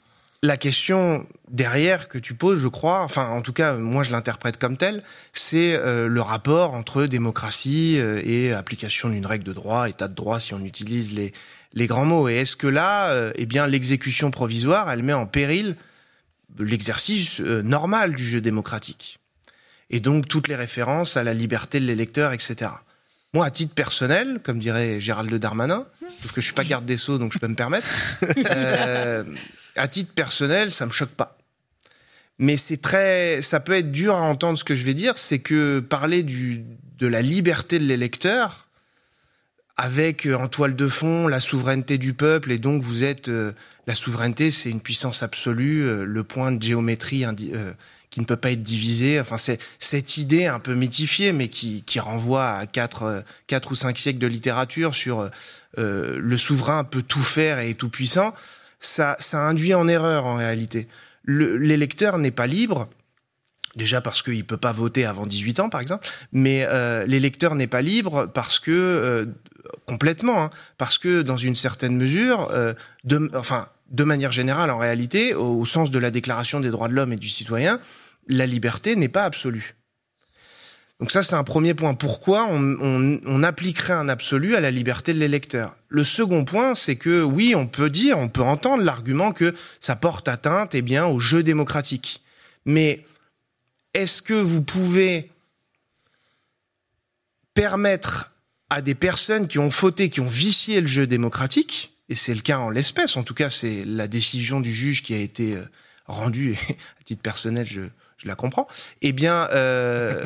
la question derrière que tu poses, je crois, enfin en tout cas moi je l'interprète comme tel, c'est euh, le rapport entre démocratie euh, et application d'une règle de droit, état de droit si on utilise les les grands mots. Et est-ce que là, euh, eh bien l'exécution provisoire, elle met en péril l'exercice euh, normal du jeu démocratique et donc toutes les références à la liberté de l'électeur, et cetera. Moi, à titre personnel, comme dirait Gérald Darmanin, sauf que je suis pas garde des Sceaux, donc je peux me permettre. euh, À titre personnel, ça me choque pas. Mais c'est très, ça peut être dur à entendre ce que je vais dire, c'est que parler du, de la liberté de l'électeur, avec en toile de fond la souveraineté du peuple, et donc vous êtes, euh, la souveraineté, c'est une puissance absolue, euh, le point de géométrie indi- euh, qui ne peut pas être divisé. Enfin, c'est cette idée un peu mythifiée, mais qui, qui renvoie à quatre, euh, quatre ou cinq siècles de littérature sur euh, le souverain peut tout faire et est tout puissant. Ça, ça induit en erreur en réalité. Le, l'électeur n'est pas libre, déjà parce qu'il ne peut pas voter avant dix-huit ans par exemple, mais euh, l'électeur n'est pas libre parce que, euh, complètement, hein, parce que dans une certaine mesure, euh, de, enfin, de manière générale en réalité, au, au sens de la Déclaration des droits de l'homme et du citoyen, la liberté n'est pas absolue. Donc ça, c'est un premier point. Pourquoi on, on, on appliquerait un absolu à la liberté de l'électeur ? Le second point, c'est que oui, on peut dire, on peut entendre l'argument que ça porte atteinte, eh bien, au jeu démocratique. Mais est-ce que vous pouvez permettre à des personnes qui ont fauté, qui ont vicié le jeu démocratique, et c'est le cas en l'espèce, en tout cas, c'est la décision du juge qui a été rendue, et à titre personnel, je, je la comprends, eh bien... Euh,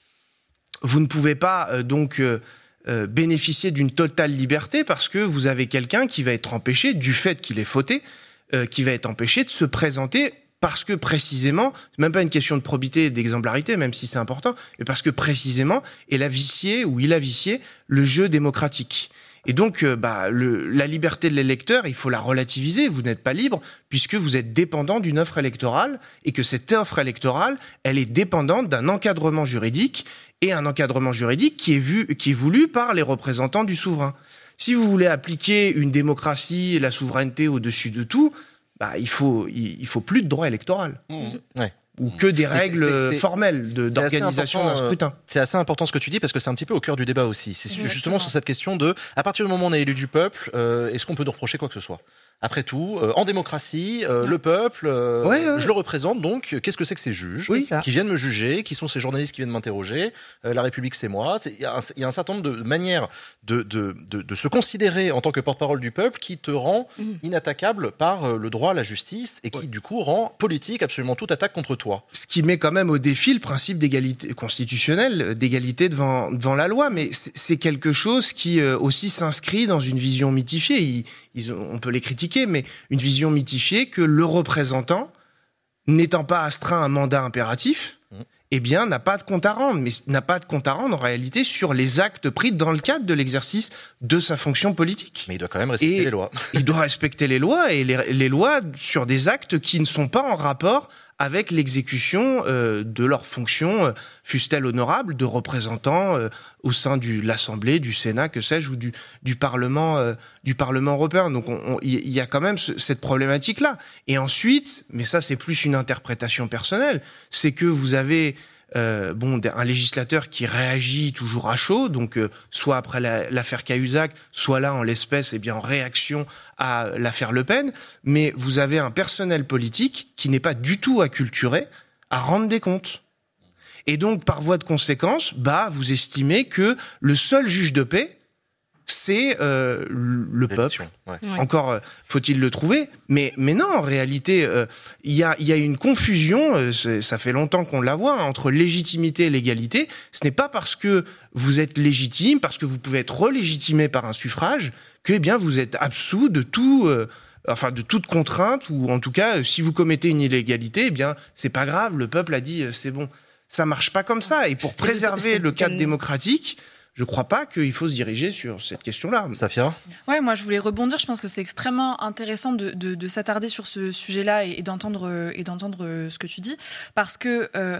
vous ne pouvez pas euh, donc euh, euh, bénéficier d'une totale liberté parce que vous avez quelqu'un qui va être empêché, du fait qu'il est fauté, euh, qui va être empêché de se présenter parce que précisément, c'est même pas une question de probité et d'exemplarité, même si c'est important, mais parce que précisément, il a vicié ou il a vicié le jeu démocratique. Et donc, euh, bah, le, la liberté de l'électeur, il faut la relativiser. Vous n'êtes pas libre puisque vous êtes dépendant d'une offre électorale et que cette offre électorale, elle est dépendante d'un encadrement juridique et un encadrement juridique qui est vu, qui est voulu par les représentants du souverain. Si vous voulez appliquer une démocratie et la souveraineté au-dessus de tout, bah, il faut, il, il faut plus de droit électoral. Mmh. Ouais. Ou que des règles c'est, c'est, formelles de, d'organisation d'un scrutin. C'est assez important ce que tu dis parce que c'est un petit peu au cœur du débat aussi. C'est Exactement. Justement sur cette question de, à partir du moment où on est élu du peuple, euh, est-ce qu'on peut nous reprocher quoi que ce soit ? Après tout, euh, en démocratie, euh, le peuple, euh, ouais, ouais. je le représente, donc qu'est-ce que c'est que ces juges oui, qui viennent me juger, qui sont ces journalistes qui viennent m'interroger, euh, la République c'est moi. Il y, y a un certain nombre de manières de, de, de, de se considérer en tant que porte-parole du peuple qui te rend mmh. inattaquable par euh, le droit à la justice et qui ouais. du coup rend politique absolument toute attaque contre toi. Ce qui met quand même au défi le principe d'égalité constitutionnelle, d'égalité devant, devant la loi, mais c'est, c'est quelque chose qui euh, aussi s'inscrit dans une vision mythifiée. Ils, ils ont, on peut les critiquer, mais une vision mythifiée que le représentant, n'étant pas astreint à un mandat impératif, mmh. eh bien, n'a pas de compte à rendre, mais n'a pas de compte à rendre en réalité sur les actes pris dans le cadre de l'exercice de sa fonction politique. Mais il doit quand même respecter et les lois. Il doit respecter les lois et les, les lois sur des actes qui ne sont pas en rapport avec l'exécution euh, de leurs fonctions, euh, fussent-elles honorables, de représentants euh, au sein de l'Assemblée, du Sénat, que sais-je, ou du, du Parlement, euh, du Parlement européen. Donc, il y a quand même ce, cette problématique-là. Et ensuite, mais ça, c'est plus une interprétation personnelle, c'est que vous avez euh, bon, un législateur qui réagit toujours à chaud, donc euh, soit après la, l'affaire Cahuzac, soit là, en l'espèce, eh bien, en réaction à l'affaire Le Pen, mais vous avez un personnel politique qui n'est pas du tout acculturé à rendre des comptes. Et donc, par voie de conséquence, bah, vous estimez que le seul juge de paix, c'est euh, le peuple. Ouais. Encore euh, faut-il le trouver, mais mais non, en réalité, il euh, y a il y a une confusion. Euh, ça fait longtemps qu'on la voit hein, entre légitimité et légalité. Ce n'est pas parce que vous êtes légitime, parce que vous pouvez être relégitimé par un suffrage, que eh bien vous êtes absous de tout. Euh, enfin de toute contrainte, ou en tout cas, euh, si vous commettez une illégalité, eh bien c'est pas grave. Le peuple a dit euh, c'est bon. Ça marche pas comme ça. Et pour préserver le cadre démocratique, je crois pas qu'il faut se diriger sur cette question-là. Safia ? Ouais, moi je voulais rebondir. Je pense que c'est extrêmement intéressant de, de, de s'attarder sur ce sujet-là et, et d'entendre et d'entendre ce que tu dis, parce que euh,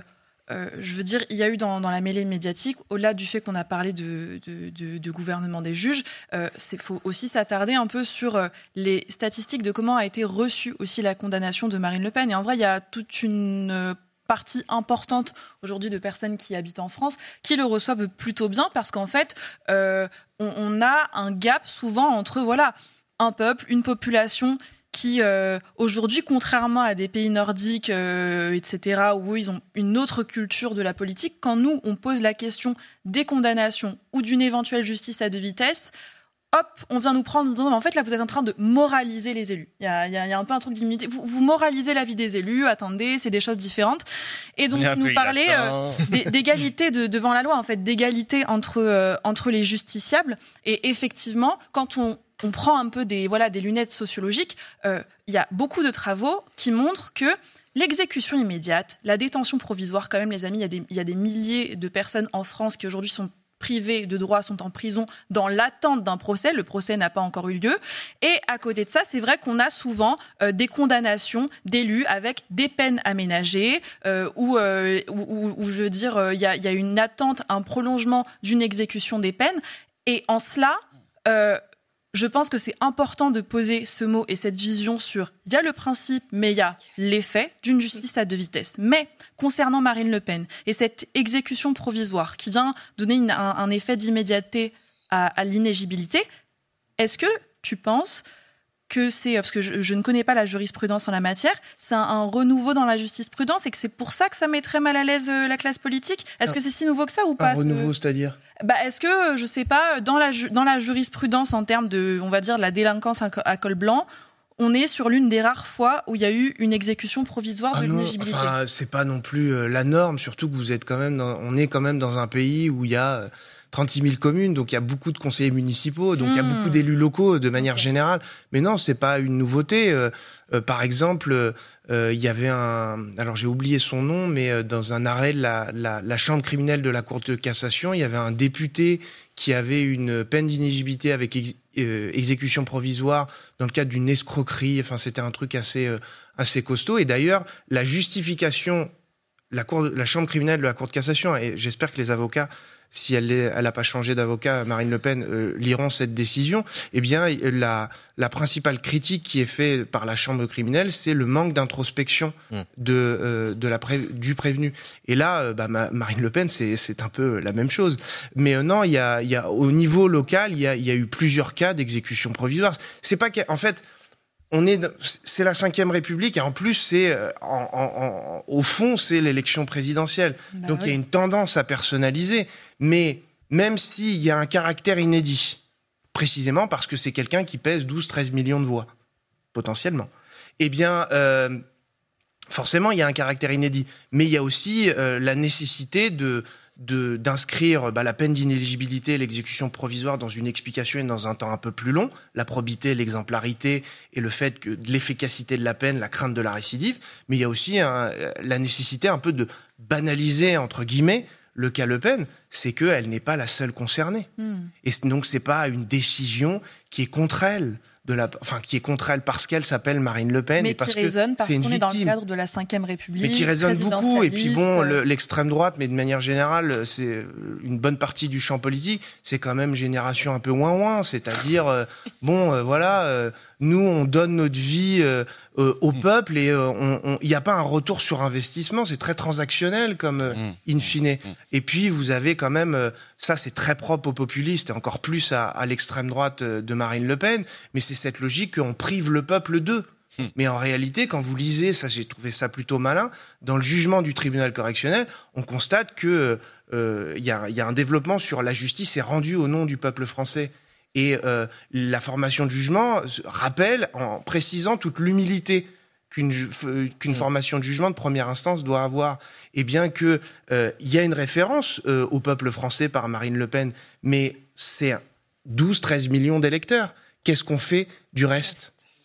Euh, je veux dire, il y a eu dans, dans la mêlée médiatique, au-delà du fait qu'on a parlé de, de, de, de gouvernement des juges, il euh, faut aussi s'attarder un peu sur euh, les statistiques de comment a été reçue aussi la condamnation de Marine Le Pen. Et en vrai, il y a toute une euh, partie importante aujourd'hui de personnes qui habitent en France qui le reçoivent plutôt bien parce qu'en fait, euh, on, on a un gap souvent entre voilà, un peuple, une population qui, euh, aujourd'hui, contrairement à des pays nordiques, euh, et cetera, où ils ont une autre culture de la politique, quand nous, on pose la question des condamnations ou d'une éventuelle justice à deux vitesses, hop, on vient nous prendre en disant, en fait, là, vous êtes en train de moraliser les élus. Il y a, il y a, il y a un peu un truc d'immunité. Vous, vous moralisez la vie des élus, attendez, c'est des choses différentes. Et donc, vous nous parlez euh, d'égalité de, devant la loi, en fait, d'égalité entre, euh, entre les justiciables. Et effectivement, quand on on prend un peu des, voilà, des lunettes sociologiques, euh, il y a beaucoup de travaux qui montrent que l'exécution immédiate, la détention provisoire, quand même, les amis, il y a des, il y a des milliers de personnes en France qui aujourd'hui sont privées de droits, sont en prison dans l'attente d'un procès. Le procès n'a pas encore eu lieu. Et à côté de ça, c'est vrai qu'on a souvent euh, des condamnations d'élus avec des peines aménagées, euh, où, euh, où, où, je veux dire, il euh, y, a, y a une attente, un prolongement d'une exécution des peines. Et en cela... Euh, Je pense que c'est important de poser ce mot et cette vision sur il y a le principe, mais il y a l'effet d'une justice à deux vitesses. Mais concernant Marine Le Pen et cette exécution provisoire qui vient donner une, un, un effet d'immédiateté à, à l'inéligibilité, est-ce que tu penses que c'est, parce que je, je ne connais pas la jurisprudence en la matière, c'est un, un renouveau dans la jurisprudence et que c'est pour ça que ça met très mal à l'aise euh, la classe politique? Est-ce un, que c'est si nouveau que ça ou pas? Un renouveau, ce... c'est-à-dire bah, est-ce que, je sais pas, dans la, dans la jurisprudence en termes de, on va dire, la délinquance à, à col blanc, on est sur l'une des rares fois où il y a eu une exécution provisoire ah de non, l'inéligibilité. Enfin, c'est pas non plus euh, la norme, surtout que vous êtes quand même dans, on est quand même dans un pays où il y a... Euh, trente-six mille communes, donc il y a beaucoup de conseillers municipaux, donc il mmh. y a beaucoup d'élus locaux de manière okay. générale. Mais non, c'est pas une nouveauté. Euh, euh, par exemple, euh, il y avait un, alors j'ai oublié son nom, mais euh, dans un arrêt de la, la, la chambre criminelle de la Cour de cassation, il y avait un député qui avait une peine d'inéligibilité avec ex, euh, exécution provisoire dans le cadre d'une escroquerie. Enfin, c'était un truc assez euh, assez costaud. Et d'ailleurs, la justification, la cour, la chambre criminelle de la Cour de cassation, et j'espère que les avocats, si elle n'a elle pas changé d'avocat, Marine Le Pen, euh, liront cette décision, eh bien, la, la principale critique qui est faite par la chambre criminelle, c'est le manque d'introspection mmh. de, euh, de la pré, du prévenu. Et là, euh, bah, ma, Marine Le Pen, c'est, c'est un peu la même chose. Mais euh, non, il y a, y a, au niveau local, il y a, y a eu plusieurs cas d'exécution provisoire. C'est pas qu'en fait... On est, c'est la cinquième République et en plus c'est en, en, en, au fond c'est l'élection présidentielle. Bah Donc oui. il y a une tendance à personnaliser, mais même s'il y a un caractère inédit, précisément parce que c'est quelqu'un qui pèse douze treize millions de voix potentiellement. Eh bien, euh, forcément il y a un caractère inédit, mais il y a aussi euh, la nécessité de De, d'inscrire bah, la peine d'inéligibilité et l'exécution provisoire dans une explication et dans un temps un peu plus long, la probité, l'exemplarité et le fait que de l'efficacité de la peine, la crainte de la récidive, mais il y a aussi un, la nécessité un peu de banaliser, entre guillemets, le cas Le Pen, c'est qu'elle n'est pas la seule concernée. Mmh. Et donc c'est pas une décision qui est contre elle. De la, enfin, qui est contre elle parce qu'elle s'appelle Marine Le Pen mais et parce qui résonne que parce c'est une qu'on est victime. dans le cadre de la cinquième République. Mais qui résonne beaucoup. Et puis bon, le, l'extrême droite, mais de manière générale, c'est une bonne partie du champ politique. C'est quand même génération un peu ouin ouin, c'est-à-dire euh, bon, euh, voilà, euh, nous on donne notre vie euh, euh, au peuple et il euh, n'y a pas un retour sur investissement. C'est très transactionnel comme euh, in fine. Et puis vous avez quand même euh, ça, c'est très propre aux populistes et encore plus à, à l'extrême droite de Marine Le Pen. Mais c'est cette logique qu'on prive le peuple d'eux. Hum. Mais en réalité, quand vous lisez, ça, j'ai trouvé ça plutôt malin, dans le jugement du tribunal correctionnel, on constate que euh, y a, y a un développement sur la justice est rendue au nom du peuple français. Et euh, la formation de jugement rappelle, en précisant toute l'humilité qu'une, qu'une hum. formation de jugement de première instance doit avoir. Et bien que euh, y a une référence euh, au peuple français par Marine Le Pen, mais c'est douze treize millions d'électeurs. Qu'est-ce qu'on fait du reste ?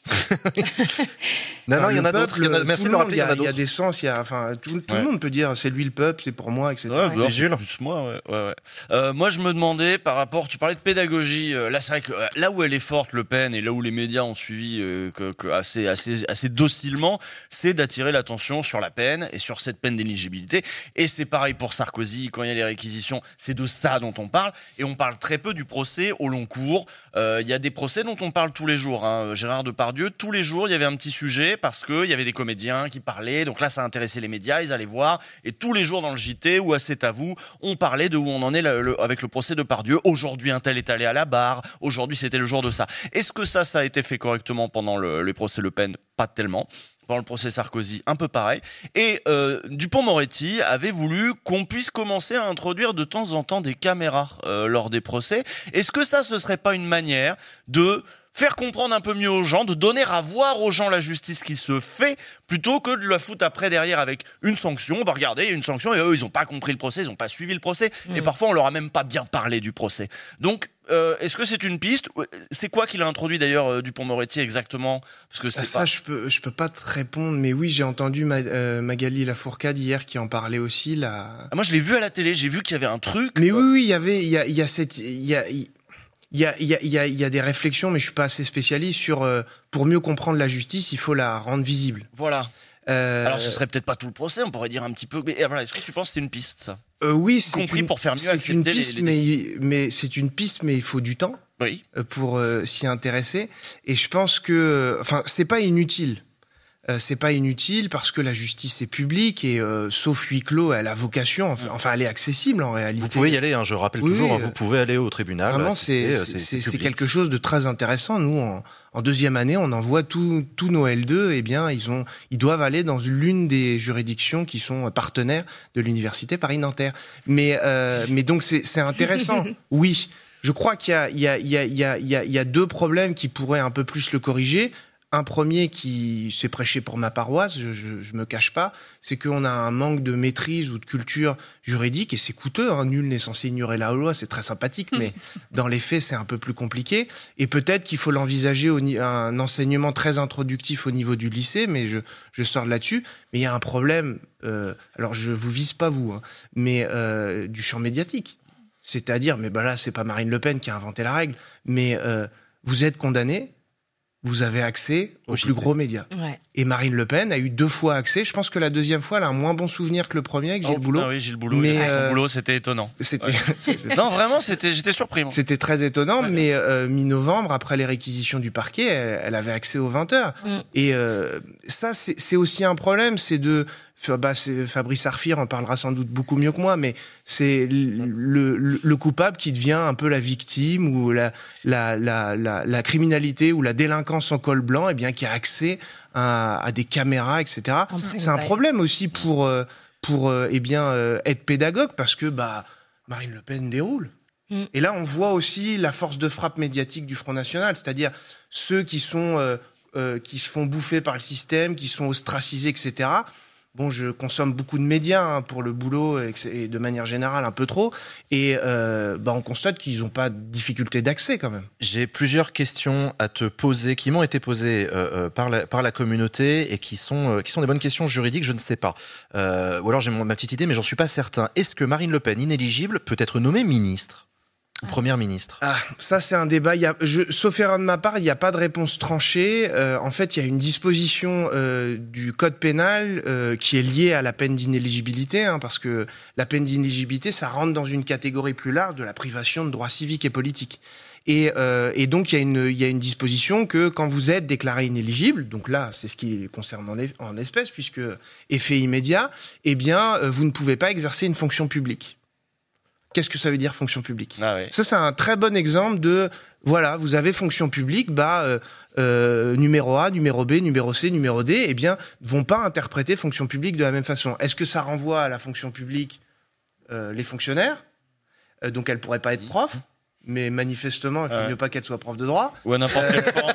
non, non, il y en a peuple, d'autres. Il y en a, merci de le rappeler, il y en a d'autres. Il y a des sens, il y a, enfin, tout, tout ouais. le monde peut dire c'est lui le peuple, c'est pour moi, et cetera. Ouais, bah, c'est plus moi, ouais, ouais, ouais. Euh, moi, je me demandais par rapport, tu parlais de pédagogie. Euh, là, c'est vrai que euh, là où elle est forte, Le Pen, et là où les médias ont suivi euh, que, que assez, assez, assez docilement, c'est d'attirer l'attention sur la peine et sur cette peine d'éligibilité. Et c'est pareil pour Sarkozy, quand il y a les réquisitions, c'est de ça dont on parle. Et on parle très peu du procès au long cours. Euh, Il y a des procès dont on parle tous les jours. Hein. Gérard Depardieu, tous les jours, il y avait un petit sujet parce qu'il y avait des comédiens qui parlaient. Donc là, ça intéressait les médias, ils allaient voir. Et tous les jours dans le J T ou à C'est à vous, on parlait de où on en est le, le, avec le procès de Depardieu. Aujourd'hui, un tel est allé à la barre. Aujourd'hui, c'était le jour de ça. Est-ce que ça, ça a été fait correctement pendant le, les procès Le Pen? Pas tellement. Pendant le procès Sarkozy, un peu pareil. Et euh, Dupond-Moretti avait voulu qu'on puisse commencer à introduire de temps en temps des caméras euh, lors des procès. Est-ce que ça, ce serait pas une manière de faire comprendre un peu mieux aux gens, de donner à voir aux gens la justice qui se fait, plutôt que de la foutre après derrière avec une sanction? Bah regardez, il y a une sanction et eux, ils ont pas compris le procès, ils ont pas suivi le procès. Mmh. Et parfois, on leur a même pas bien parlé du procès. Donc, Euh, est-ce que c'est une piste? C'est quoi qu'il a introduit d'ailleurs euh, Dupond-Moretti exactement? Parce que c'est ça, pas... je peux, je peux pas te répondre, mais oui, j'ai entendu Ma, euh, Magali Lafourcade hier qui en parlait aussi. Là. Ah, moi, je l'ai vu à la télé, j'ai vu qu'il y avait un truc. Mais oui, oui, il y avait, il y a, il y a cette, il y a, il y a, il y a, il y a, il y a des réflexions, mais je suis pas assez spécialiste sur. Euh, pour mieux comprendre la justice, il faut la rendre visible. Voilà. Euh... Alors, ce serait peut-être pas tout le procès, on pourrait dire un petit peu. Mais voilà, est-ce que tu penses que c'est une piste, ça? Euh, oui, y compris une, pour faire mieux accepter une piste, les, les mais, mais c'est une piste, mais il faut du temps. Oui. Pour euh, s'y intéresser. Et je pense que, enfin, c'est pas inutile. Euh, c'est pas inutile parce que la justice est publique et euh, sauf huis clos, elle a vocation. Enfin, enfin, elle est accessible en réalité. Vous pouvez y aller. Hein, je rappelle oui, toujours. oui, hein, vous pouvez aller au tribunal. Vraiment, c'est c'est, c'est, c'est quelque chose de très intéressant. Nous, en, en deuxième année, on envoie tous tous nos L deux. Eh bien, ils ont, ils doivent aller dans l'une des juridictions qui sont partenaires de l'université Paris-Nanterre. Mais, euh, mais donc c'est c'est intéressant. Oui. Je crois qu'il y a, il y a, il y a, il y a, il y a, il y a deux problèmes qui pourraient un peu plus le corriger. Un premier qui s'est prêché pour ma paroisse, je, je, je me cache pas, c'est qu'on a un manque de maîtrise ou de culture juridique et c'est coûteux. Hein. Nul n'est censé ignorer la loi, c'est très sympathique, mais dans les faits, c'est un peu plus compliqué. Et peut-être qu'il faut l'envisager au un enseignement très introductif au niveau du lycée, mais je, je sors de là-dessus. Mais il y a un problème. Euh, alors je vous vise pas vous, hein, mais euh, du champ médiatique. C'est-à-dire, mais ben là, c'est pas Marine Le Pen qui a inventé la règle, mais euh, vous êtes condamné, vous avez accès aux plus gros médias. Ouais. Et Marine Le Pen a eu deux fois accès. Je pense que la deuxième fois, elle a un moins bon souvenir que le premier avec Gilles oh, Boulot. Ah oui, Gilles Boulot. Mais son euh, boulot, c'était étonnant. C'était, ouais. c'était... Non, vraiment, c'était, j'étais surpris. Moi. C'était très étonnant, ouais. mais euh, mi-novembre, après les réquisitions du parquet, elle, elle avait accès aux vingt heures. Mm. Et euh, ça, c'est, c'est aussi un problème, c'est de... Bah, c'est Fabrice Arfir en parlera sans doute beaucoup mieux que moi, mais c'est le, le, le coupable qui devient un peu la victime ou la, la, la, la, la criminalité ou la délinquance en col blanc, et bien qui a accès à, à des caméras, et cetera. C'est un problème aussi pour pour eh bien être pédagogue parce que bah Marine Le Pen déroule. Mm. Et là, on voit aussi la force de frappe médiatique du Front National, c'est-à-dire ceux qui sont euh, euh, qui se font bouffer par le système, qui sont ostracisés, et cetera. Bon, je consomme beaucoup de médias hein, pour le boulot et, et de manière générale un peu trop. Et euh, bah, on constate qu'ils n'ont pas de difficulté d'accès quand même. J'ai plusieurs questions à te poser qui m'ont été posées euh, par, la, par la communauté et qui sont, euh, qui sont des bonnes questions juridiques, je ne sais pas. Euh, ou alors j'ai mon, ma petite idée, mais j'en suis pas certain. Est-ce que Marine Le Pen, inéligible, peut être nommée ministre ? Première ministre. Ah, ça c'est un débat. Il y a, je, sauf erreur de ma part, il n'y a pas de réponse tranchée. Euh, en fait, il y a une disposition euh, du code pénal euh, qui est liée à la peine d'inéligibilité, hein, parce que la peine d'inéligibilité, ça rentre dans une catégorie plus large de la privation de droits civiques et politiques. Et, euh, et donc il y a une, il y a une disposition que quand vous êtes déclaré inéligible, donc là c'est ce qui concerne en, en espèces, puisque effet immédiat, eh bien vous ne pouvez pas exercer une fonction publique. Qu'est-ce que ça veut dire fonction publique ? Ah oui. Ça, c'est un très bon exemple de, voilà, vous avez fonction publique, bah, euh, euh, numéro A, numéro B, numéro C, numéro D, eh bien, vont pas interpréter fonction publique de la même façon. Est-ce que ça renvoie à la fonction publique euh, les fonctionnaires ? euh, Donc, elle pourrait pas être prof, mais manifestement, il ne faut ouais. mieux pas qu'elle soit prof de droit. Ou à n'importe quelle forme.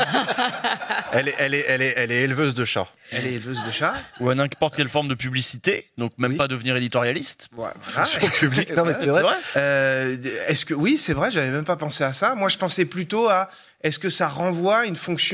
Elle est, elle est, elle est, elle est éleveuse de chats. Elle est éleveuse de chats. Ou à n'importe quelle forme de publicité, donc même oui. pas devenir éditorialiste. Voilà. Fonction publique. Non mais c'est vrai. C'est vrai. Euh, est-ce que oui, c'est vrai, j'avais même pas pensé à ça. Moi, je pensais plutôt à est-ce que ça renvoie à une fonction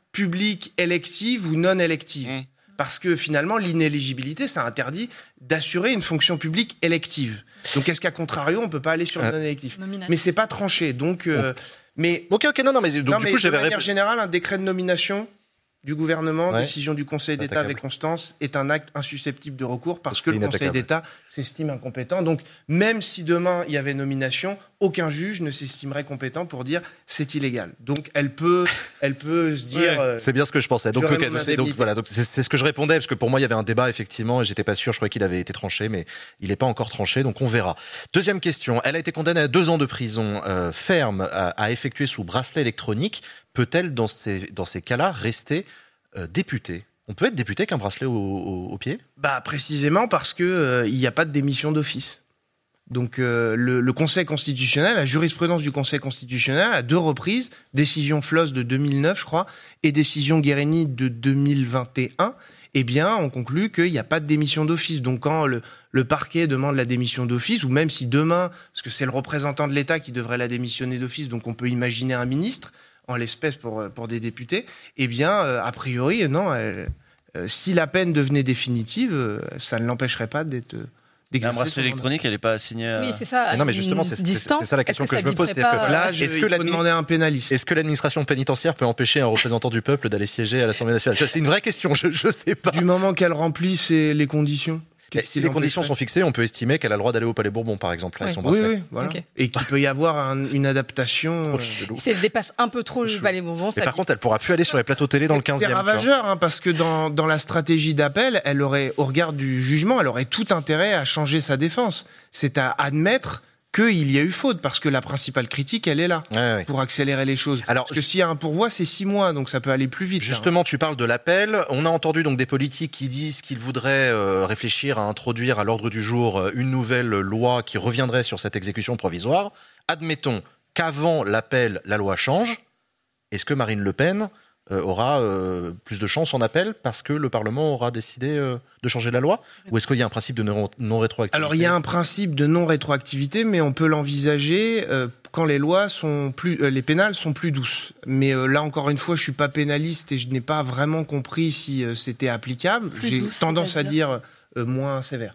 publique élective ou non élective. Mmh. Parce que finalement, l'inéligibilité, ça interdit d'assurer une fonction publique élective. Donc, est-ce qu'à contrario, on peut pas aller sur le non électif ? Mais c'est pas tranché. Donc, euh, bon. mais ok, ok, non, non, mais donc non, du mais coup, de j'avais manière rép... générale, un décret de nomination du gouvernement, ouais. décision du Conseil d'État avec constance, est un acte insusceptible de recours parce que le Conseil d'État s'estime incompétent. Donc, même si demain il y avait nomination, aucun juge ne s'estimerait compétent pour dire c'est illégal. Donc, elle peut, elle peut se dire. Ouais, euh, c'est bien ce que je pensais. Donc, okay, donc, c'est, donc voilà, donc c'est, c'est ce que je répondais parce que pour moi il y avait un débat effectivement et j'étais pas sûr. Je croyais qu'il avait été tranché, mais il n'est pas encore tranché. Donc, on verra. Deuxième question. Elle a été condamnée à deux ans de prison euh, ferme à, à effectuer sous bracelet électronique. Peut-elle, dans ces, dans ces cas-là, rester euh, députée ? On peut être député avec un bracelet au, au, au pied ? Bah, précisément parce qu'il n'y euh, a pas de démission d'office. Donc, euh, le, le Conseil constitutionnel, la jurisprudence du Conseil constitutionnel, à deux reprises, décision Floss de deux mille neuf, je crois, et décision Guérini de deux mille vingt et un, eh bien, on conclut qu'il n'y a pas de démission d'office. Donc, quand le, le parquet demande la démission d'office, ou même si demain, parce que c'est le représentant de l'État qui devrait la démissionner d'office, donc on peut imaginer un ministre, en l'espèce pour, pour des députés, eh bien, euh, a priori, non, elle, euh, si la peine devenait définitive, euh, ça ne l'empêcherait pas d'être... Un bracelet électronique, elle n'est pas assignée à... Oui, c'est ça. Non, mais justement, c'est, c'est, c'est ça la question que, que je me pose. Pas... Que, là, je, est-ce il que faut demander à un pénaliste. Est-ce que l'administration pénitentiaire peut empêcher un représentant du peuple d'aller siéger à l'Assemblée nationale ? C'est une vraie question, je ne sais pas. Du moment qu'elle remplit ses, les conditions. Si les conditions sont fixées, on peut estimer qu'elle a le droit d'aller au Palais Bourbon, par exemple, avec oui. son bracelet. Oui, oui, voilà. Okay. Et qu'il peut y avoir un, une adaptation. Si elle dépasse un peu trop le Palais Bourbon, ça. Mais par contre, elle pourra plus aller sur les plateaux télé dans le quinzième. C'est ravageur, hein, parce que dans, dans la stratégie d'appel, elle aurait, au regard du jugement, elle aurait tout intérêt à changer sa défense. C'est à admettre qu'il y a eu faute, parce que la principale critique, elle est là, ouais, ouais. pour accélérer les choses. Alors, parce que s'il y a un pourvoi, c'est six mois, donc ça peut aller plus vite. Justement, hein. Tu parles de l'appel. On a entendu donc des politiques qui disent qu'ils voudraient euh, réfléchir à introduire à l'ordre du jour une nouvelle loi qui reviendrait sur cette exécution provisoire. Admettons qu'avant l'appel, la loi change. Est-ce que Marine Le Pen euh, aura euh, plus de chance en appel parce que le Parlement aura décidé euh, de changer la loi ? Ou est-ce qu'il y a un principe de non-rétroactivité ? Alors, il y a un principe de non-rétroactivité, mais on peut l'envisager euh, quand les lois sont plus, euh, les pénales sont plus douces. Mais euh, là, encore une fois, je suis pas pénaliste et je n'ai pas vraiment compris si euh, c'était applicable. Plus J'ai douce, tendance à dire euh, moins sévère.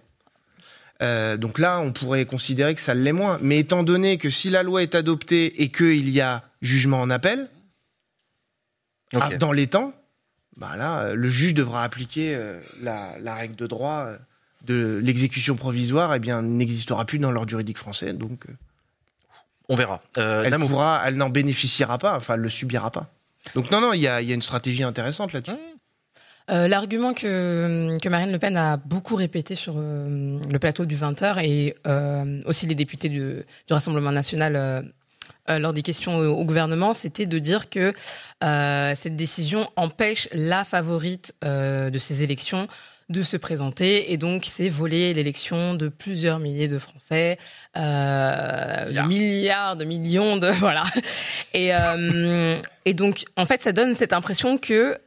Euh, donc là, on pourrait considérer que ça l'est moins. Mais étant donné que si la loi est adoptée et qu'il y a jugement en appel, okay. dans les temps, bah là, le juge devra appliquer euh, la, la règle de droit euh, de l'exécution provisoire. Eh bien, n'existera plus dans l'ordre juridique français. Donc, euh, on verra. Euh, elle pourra, elle n'en bénéficiera pas. Enfin, elle le subira pas. Donc non, non, il y a, y a une stratégie intéressante là-dessus. Mmh. Euh, l'argument que, que Marine Le Pen a beaucoup répété sur euh, le plateau du vingt heures et euh, aussi les députés du, du Rassemblement national euh, euh, lors des questions au, au gouvernement, c'était de dire que euh, cette décision empêche la favorite euh, de ces élections de se présenter et donc c'est voler l'élection de plusieurs milliers de Français, euh, de milliards, de millions de voilà. Et euh, et donc en fait ça donne cette impression que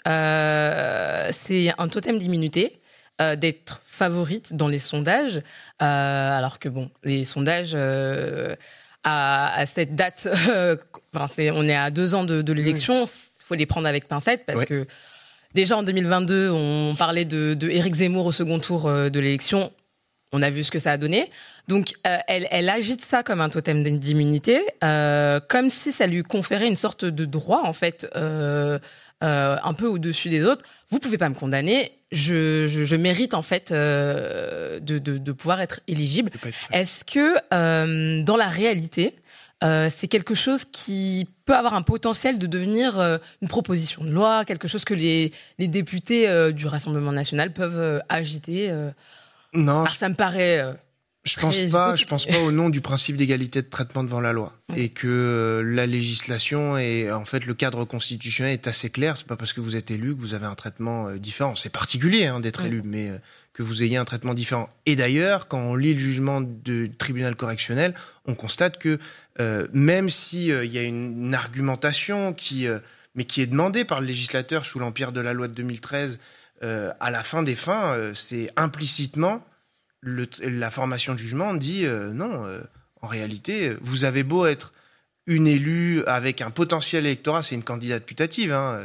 euh, c'est un totem d'immunité euh, d'être favorite dans les sondages, euh, alors que bon les sondages euh, à, à cette date, euh, enfin c'est on est à deux ans de, de l'élection, il faut les prendre avec pincettes parce oui. que déjà en deux mille vingt-deux, on parlait de, de Éric Zemmour au second tour de l'élection. On a vu ce que ça a donné. Donc, euh, elle, elle agite ça comme un totem d'immunité, euh, comme si ça lui conférait une sorte de droit, en fait, euh, euh, un peu au-dessus des autres. Vous pouvez pas me condamner. Je, je, je mérite, en fait, euh, de, de, de pouvoir être éligible. Est-ce que, euh, dans la réalité, Euh, c'est quelque chose qui peut avoir un potentiel de devenir euh, une proposition de loi, quelque chose que les, les députés euh, du Rassemblement national peuvent euh, agiter. Euh. Non, Alors, je... ça me paraît. Euh, Je pense pas. Je pense pas au nom du principe d'égalité de traitement devant la loi oui. et que euh, la législation et en fait le cadre constitutionnel est assez clair. C'est pas parce que vous êtes élu que vous avez un traitement euh, différent. C'est particulier hein, d'être oui. élu, mais euh, que vous ayez un traitement différent. Et d'ailleurs, quand on lit le jugement du tribunal correctionnel, on constate que euh, même si il euh, y a une, une argumentation qui, euh, mais qui est demandée par le législateur sous l'empire de la loi de deux mille treize, euh, à la fin des fins, euh, c'est implicitement Le, la formation de jugement dit euh, non, euh, en réalité, vous avez beau être une élue avec un potentiel électorat, c'est une candidate putative, hein,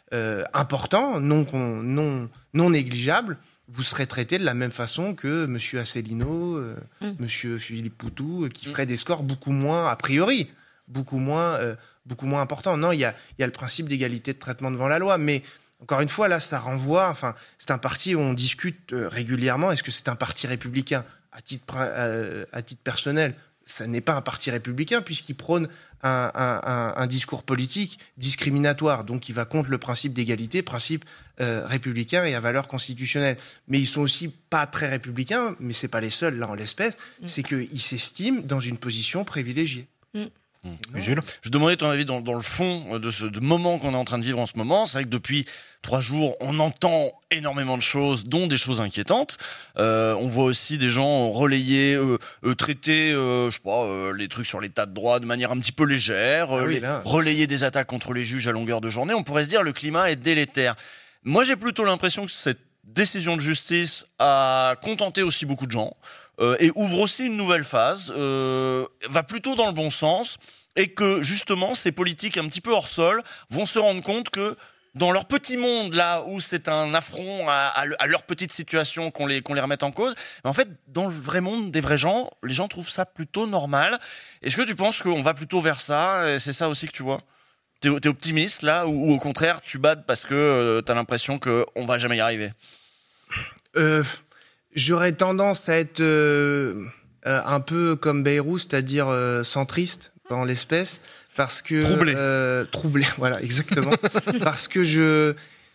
euh, important, non, non, non négligeable, vous serez traité de la même façon que M. Asselineau, euh, mm. M. Philippe Poutou, euh, qui mm. ferait des scores beaucoup moins, a priori, beaucoup moins, euh, beaucoup moins importants. Non, il y a, y a le principe d'égalité de traitement devant la loi, mais encore une fois, là, ça renvoie, enfin, c'est un parti où on discute euh, régulièrement, est-ce que c'est un parti républicain ? À titre, euh, à titre personnel, ça n'est pas un parti républicain puisqu'il prône un, un, un, un discours politique discriminatoire, donc il va contre le principe d'égalité, principe euh, républicain et à valeur constitutionnelle. Mais ils sont aussi pas très républicains, mais c'est pas les seuls là en l'espèce, mmh. c'est qu'ils s'estiment dans une position privilégiée. Mmh. Mmh. Jules, je demandais ton avis dans, dans le fond de ce de moment qu'on est en train de vivre en ce moment. C'est vrai que depuis trois jours, on entend énormément de choses, dont des choses inquiétantes. Euh, on voit aussi des gens relayer, euh, euh, traiter, euh, je sais pas, euh, les trucs sur l'état de droit de manière un petit peu légère, euh, ah oui, les, relayer des attaques contre les juges à longueur de journée. On pourrait se dire le climat est délétère. Moi, j'ai plutôt l'impression que cette décision de justice a contenté aussi beaucoup de gens. Euh, et ouvre aussi une nouvelle phase, euh, va plutôt dans le bon sens, et que justement ces politiques un petit peu hors sol vont se rendre compte que dans leur petit monde, là où c'est un affront à, à, à leur petite situation qu'on les, qu'on les remette en cause, en fait, dans le vrai monde des vrais gens, les gens trouvent ça plutôt normal. Est-ce que tu penses qu'on va plutôt vers ça ? Et c'est ça aussi que tu vois ? T'es, t'es optimiste là, ou, ou au contraire tu bades parce que euh, t'as l'impression qu'on va jamais y arriver ? euh... J'aurais tendance à être euh, euh, un peu comme Bayrou, c'est-à-dire euh, centriste dans l'espèce, parce que troublé, euh, troublé, voilà, exactement, parce que je,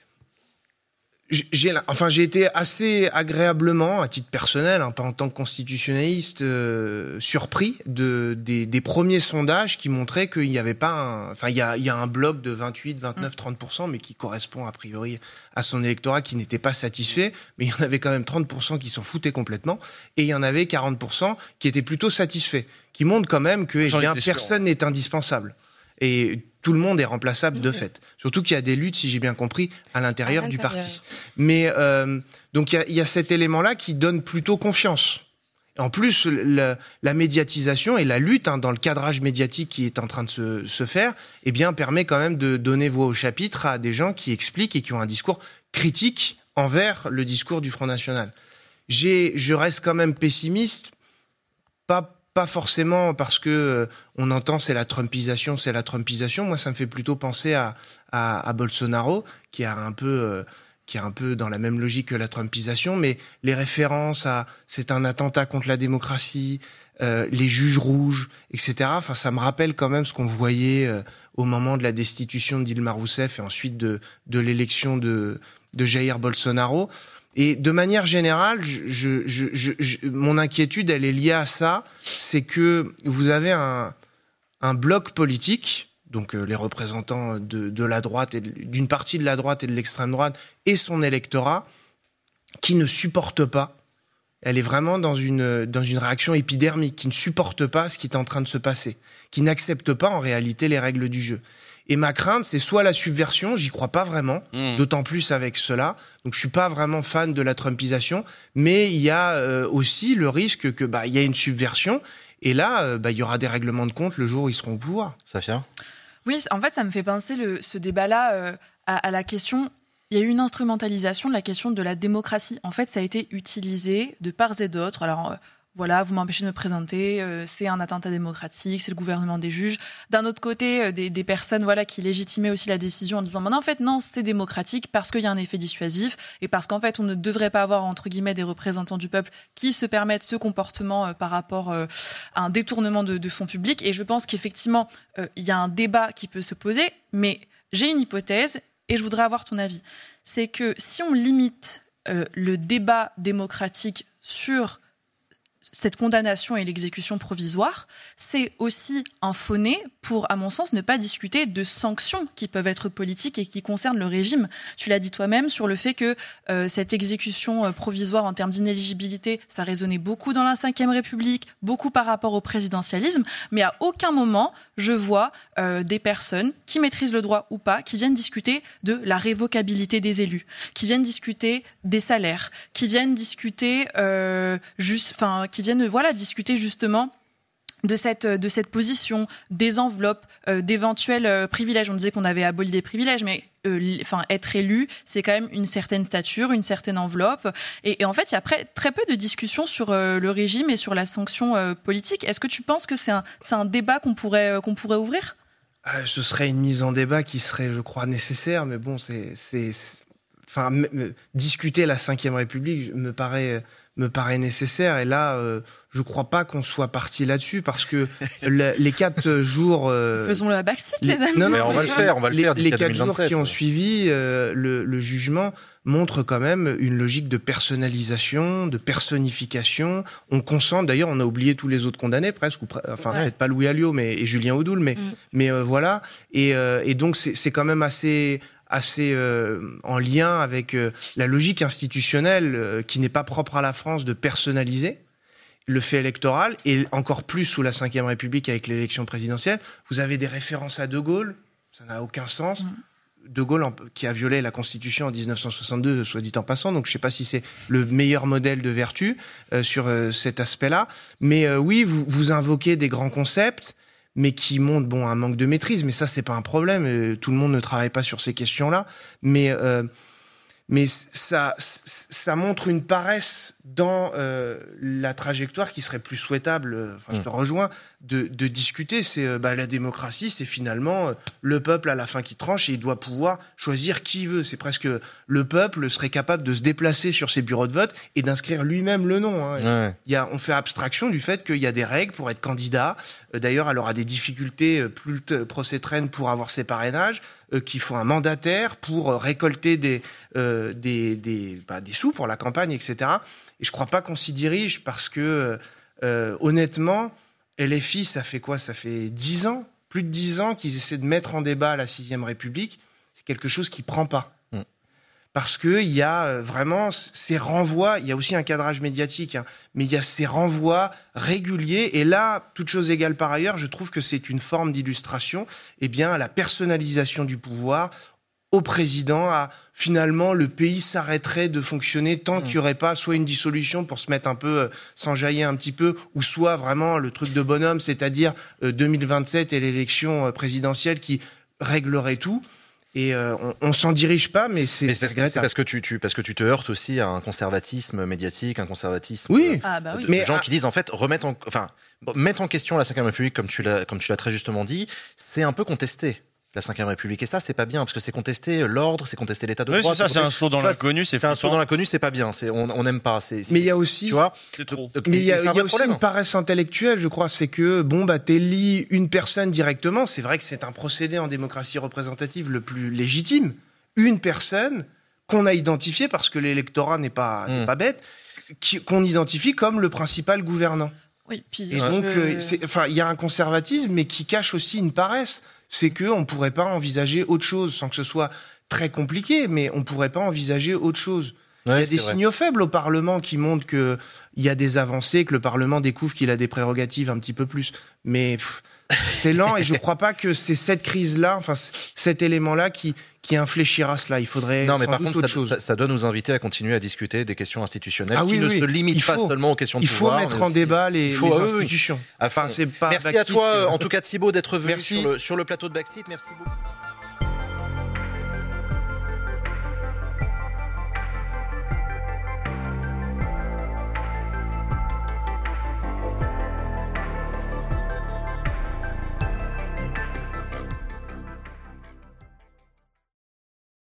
j'ai, enfin, j'ai été assez agréablement, à titre personnel, hein, pas en tant que constitutionnaliste, euh, surpris de des, des premiers sondages qui montraient qu'il n'y avait pas, un, enfin, il y a, il y a un bloc de vingt-huit, vingt-neuf, trente pour cent, mais qui correspond a priori à son électorat qui n'était pas satisfait, mais il y en avait quand même trente pour cent qui s'en foutaient complètement, et il y en avait quarante pour cent qui étaient plutôt satisfaits, qui montrent quand même que eh bien, personne n'est indispensable. Et tout le monde est remplaçable de fait. Surtout qu'il y a des luttes, si j'ai bien compris, à l'intérieur, à l'intérieur. du parti. Mais euh, donc il y a, il y a cet élément-là qui donne plutôt confiance. En plus, le, la médiatisation et la lutte hein, dans le cadrage médiatique qui est en train de se, se faire, eh bien, permet quand même de donner voix au chapitre à des gens qui expliquent et qui ont un discours critique envers le discours du Front National. J'ai, je reste quand même pessimiste, pas Pas forcément parce que euh, on entend c'est la Trumpisation, c'est la Trumpisation. Moi, ça me fait plutôt penser à, à, à Bolsonaro, qui a un peu, euh, qui est un peu dans la même logique que la Trumpisation, mais les références à c'est un attentat contre la démocratie, euh, les juges rouges, et cetera. Enfin, ça me rappelle quand même ce qu'on voyait euh, au moment de la destitution de Dilma Rousseff et ensuite de, de l'élection de, de Jair Bolsonaro. Et de manière générale, je, je, je, je, je, mon inquiétude, elle est liée à ça, c'est que vous avez un, un bloc politique, donc euh, les représentants de, de la droite, et de, d'une partie de la droite et de l'extrême droite, et son électorat, qui ne supporte pas, elle est vraiment dans une, dans une réaction épidermique, qui ne supporte pas ce qui est en train de se passer, qui n'accepte pas en réalité les règles du jeu. Et ma crainte, c'est soit la subversion, j'y crois pas vraiment, mmh. d'autant plus avec cela. Donc je suis pas vraiment fan de la Trumpisation, mais il y a euh, aussi le risque que bah il y a une subversion et là euh, bah il y aura des règlements de compte le jour où ils seront au pouvoir. Safia ? Oui, en fait, ça me fait penser le, ce débat-là euh, à, à la question. Il y a eu une instrumentalisation de la question de la démocratie. En fait, ça a été utilisé de part et d'autre. Alors. Euh, Voilà, vous m'empêchez de me présenter, euh, c'est un attentat démocratique, c'est le gouvernement des juges. D'un autre côté, euh, des, des personnes voilà, qui légitimaient aussi la décision en disant « non, en fait, non, c'est démocratique parce qu'il y a un effet dissuasif et parce qu'en fait, on ne devrait pas avoir, entre guillemets, des représentants du peuple qui se permettent ce comportement euh, par rapport euh, à un détournement de, de fonds publics. » Et je pense qu'effectivement, euh, il y a un débat qui peut se poser, mais j'ai une hypothèse et je voudrais avoir ton avis. C'est que si on limite euh, le débat démocratique sur cette condamnation et l'exécution provisoire, c'est aussi un faux-nez pour, à mon sens, ne pas discuter de sanctions qui peuvent être politiques et qui concernent le régime. Tu l'as dit toi-même sur le fait que euh, cette exécution euh, provisoire en termes d'inéligibilité, ça résonnait beaucoup dans la cinquième République, beaucoup par rapport au présidentialisme, mais à aucun moment je vois euh, des personnes qui maîtrisent le droit ou pas, qui viennent discuter de la révocabilité des élus, qui viennent discuter des salaires, qui viennent discuter euh, juste, enfin, qui viennent voilà discuter justement de cette de cette position, des enveloppes, euh, d'éventuels euh, privilèges. On disait qu'on avait aboli des privilèges, mais euh, enfin être élu, c'est quand même une certaine stature, une certaine enveloppe. Et, et en fait, il y a très, très peu de discussions sur euh, le régime et sur la sanction euh, politique. Est-ce que tu penses que c'est un c'est un débat qu'on pourrait euh, qu'on pourrait ouvrir ? Euh, ce serait une mise en débat qui serait, je crois, nécessaire, mais bon, c'est, c'est, c'est... enfin, m- m- discuter la cinquième République me paraît, me paraît nécessaire. Et là, euh, je crois pas qu'on soit parti là-dessus parce que le, les quatre jours. Euh, Faisons le backseat, les, les amis. non, non, mais on va le faire, on va le les, faire d'ici les à quatre deux mille vingt-sept. jours qui ont suivi euh, le, le jugement montrent quand même une logique de personnalisation, de personnification. On concentre, d'ailleurs, on a oublié tous les autres condamnés presque, ou pre- enfin Ouais. peut-être pas Louis Alliot, mais et Julien Audoul, mais Mm. mais euh, voilà. Et, euh, et donc c'est, c'est quand même assez assez euh, en lien avec euh, la logique institutionnelle euh, qui n'est pas propre à la France de personnaliser le fait électoral, et encore plus sous la cinquième République avec l'élection présidentielle. Vous avez des références à De Gaulle, ça n'a aucun sens. Mm. De Gaulle, en- qui a violé la Constitution en dix-neuf cent soixante-deux, soit dit en passant, donc je ne sais pas si c'est le meilleur modèle de vertu euh, sur euh, cet aspect-là. Mais euh, oui, vous, vous invoquez des grands concepts, mais qui montrent bon, un manque de maîtrise, mais ça, c'est pas un problème. euh, Tout le monde ne travaille pas sur ces questions-là. Mais... Euh, mais ça, ça montre une paresse dans euh, la trajectoire qui serait plus souhaitable. euh, Enfin, je te rejoins de, de discuter. C'est euh, bah, la démocratie, c'est finalement euh, le peuple à la fin qui tranche et il doit pouvoir choisir qui il veut. C'est presque le peuple serait capable de se déplacer sur ses bureaux de vote et d'inscrire lui-même le nom. Hein. Ouais. Il y a, on fait abstraction du fait qu'il y a des règles pour être candidat. Euh, D'ailleurs, elle aura des difficultés euh, plus le t- procès traîne pour avoir ses parrainages, euh, qu'il faut un mandataire pour euh, récolter des, euh, des, des, bah, des sous pour la campagne, et cetera. Et je crois pas qu'on s'y dirige parce que, euh, honnêtement, L F I, ça fait quoi ? Ça fait dix ans, plus de dix ans qu'ils essaient de mettre en débat la sixième République. C'est quelque chose qui prend pas. Mm. Parce qu'il y a euh, vraiment ces renvois, il y a aussi un cadrage médiatique, hein, mais il y a ces renvois réguliers. Et là, toute chose égale par ailleurs, je trouve que c'est une forme d'illustration eh bien, à la personnalisation du pouvoir, au président, à finalement le pays s'arrêterait de fonctionner tant mmh. qu'il n'y aurait pas soit une dissolution pour se mettre un peu, euh, s'enjailler un petit peu, ou soit vraiment le truc de bonhomme, c'est-à-dire euh, deux mille vingt-sept et l'élection euh, présidentielle qui réglerait tout. Et euh, on, on s'en dirige pas, mais c'est, Mais c'est, c'est, c'est parce que tu, tu, parce que tu te heurtes aussi à un conservatisme médiatique, un conservatisme oui. Ah bah oui. de, Mais de gens à... qui disent en fait remettre en, enfin mettre en question la cinquième République comme tu l'as, comme tu l'as très justement dit, c'est un peu contesté. La cinquième République. Et ça, c'est pas bien, parce que c'est contester l'ordre, c'est contester l'état de Oui, droit. c'est ça, c'est, c'est un saut dans l'inconnu, c'est C'est un saut flippant. dans l'inconnu, c'est pas bien. C'est, on, on n'aime pas. C'est, c'est, Mais il y a aussi, tu vois, C'est trop. donc, mais il y a, c'est il un y a vrai aussi problème. une paresse intellectuelle, je crois, c'est que bon bah t'élis une personne directement. C'est vrai que c'est un procédé en démocratie représentative le plus légitime. Une personne qu'on a identifiée parce que l'électorat n'est pas Mm. n'est pas bête, qui, qu'on identifie comme le principal gouvernant. Oui, puis Et je- donc, euh, c'est, enfin, il y a un conservatisme, mais qui cache aussi une paresse. C'est que on pourrait pas envisager autre chose, sans que ce soit très compliqué, mais on pourrait pas envisager autre chose. Ouais, il y a c'est des vrai. signaux faibles au Parlement qui montrent que il y a des avancées, que le Parlement découvre qu'il a des prérogatives un petit peu plus. Mais pff, c'est lent et je crois pas que c'est cette crise-là, enfin c- cet élément-là qui qui infléchira cela. Il faudrait Non, mais sans par doute contre, autre ça, chose. ça, ça doit nous inviter à continuer à discuter des questions institutionnelles Ah qui oui, ne oui. se limitent Il pas faut- seulement aux questions de Il faut pouvoir. mettre mais en aussi- débat les, il faut, les ah oui, oui. institutions. À fond. Enfin, c'est pas Merci à Backseat toi, que- en tout cas Thibaut, d'être venu Merci. sur le, sur le plateau de Backseat. Merci beaucoup.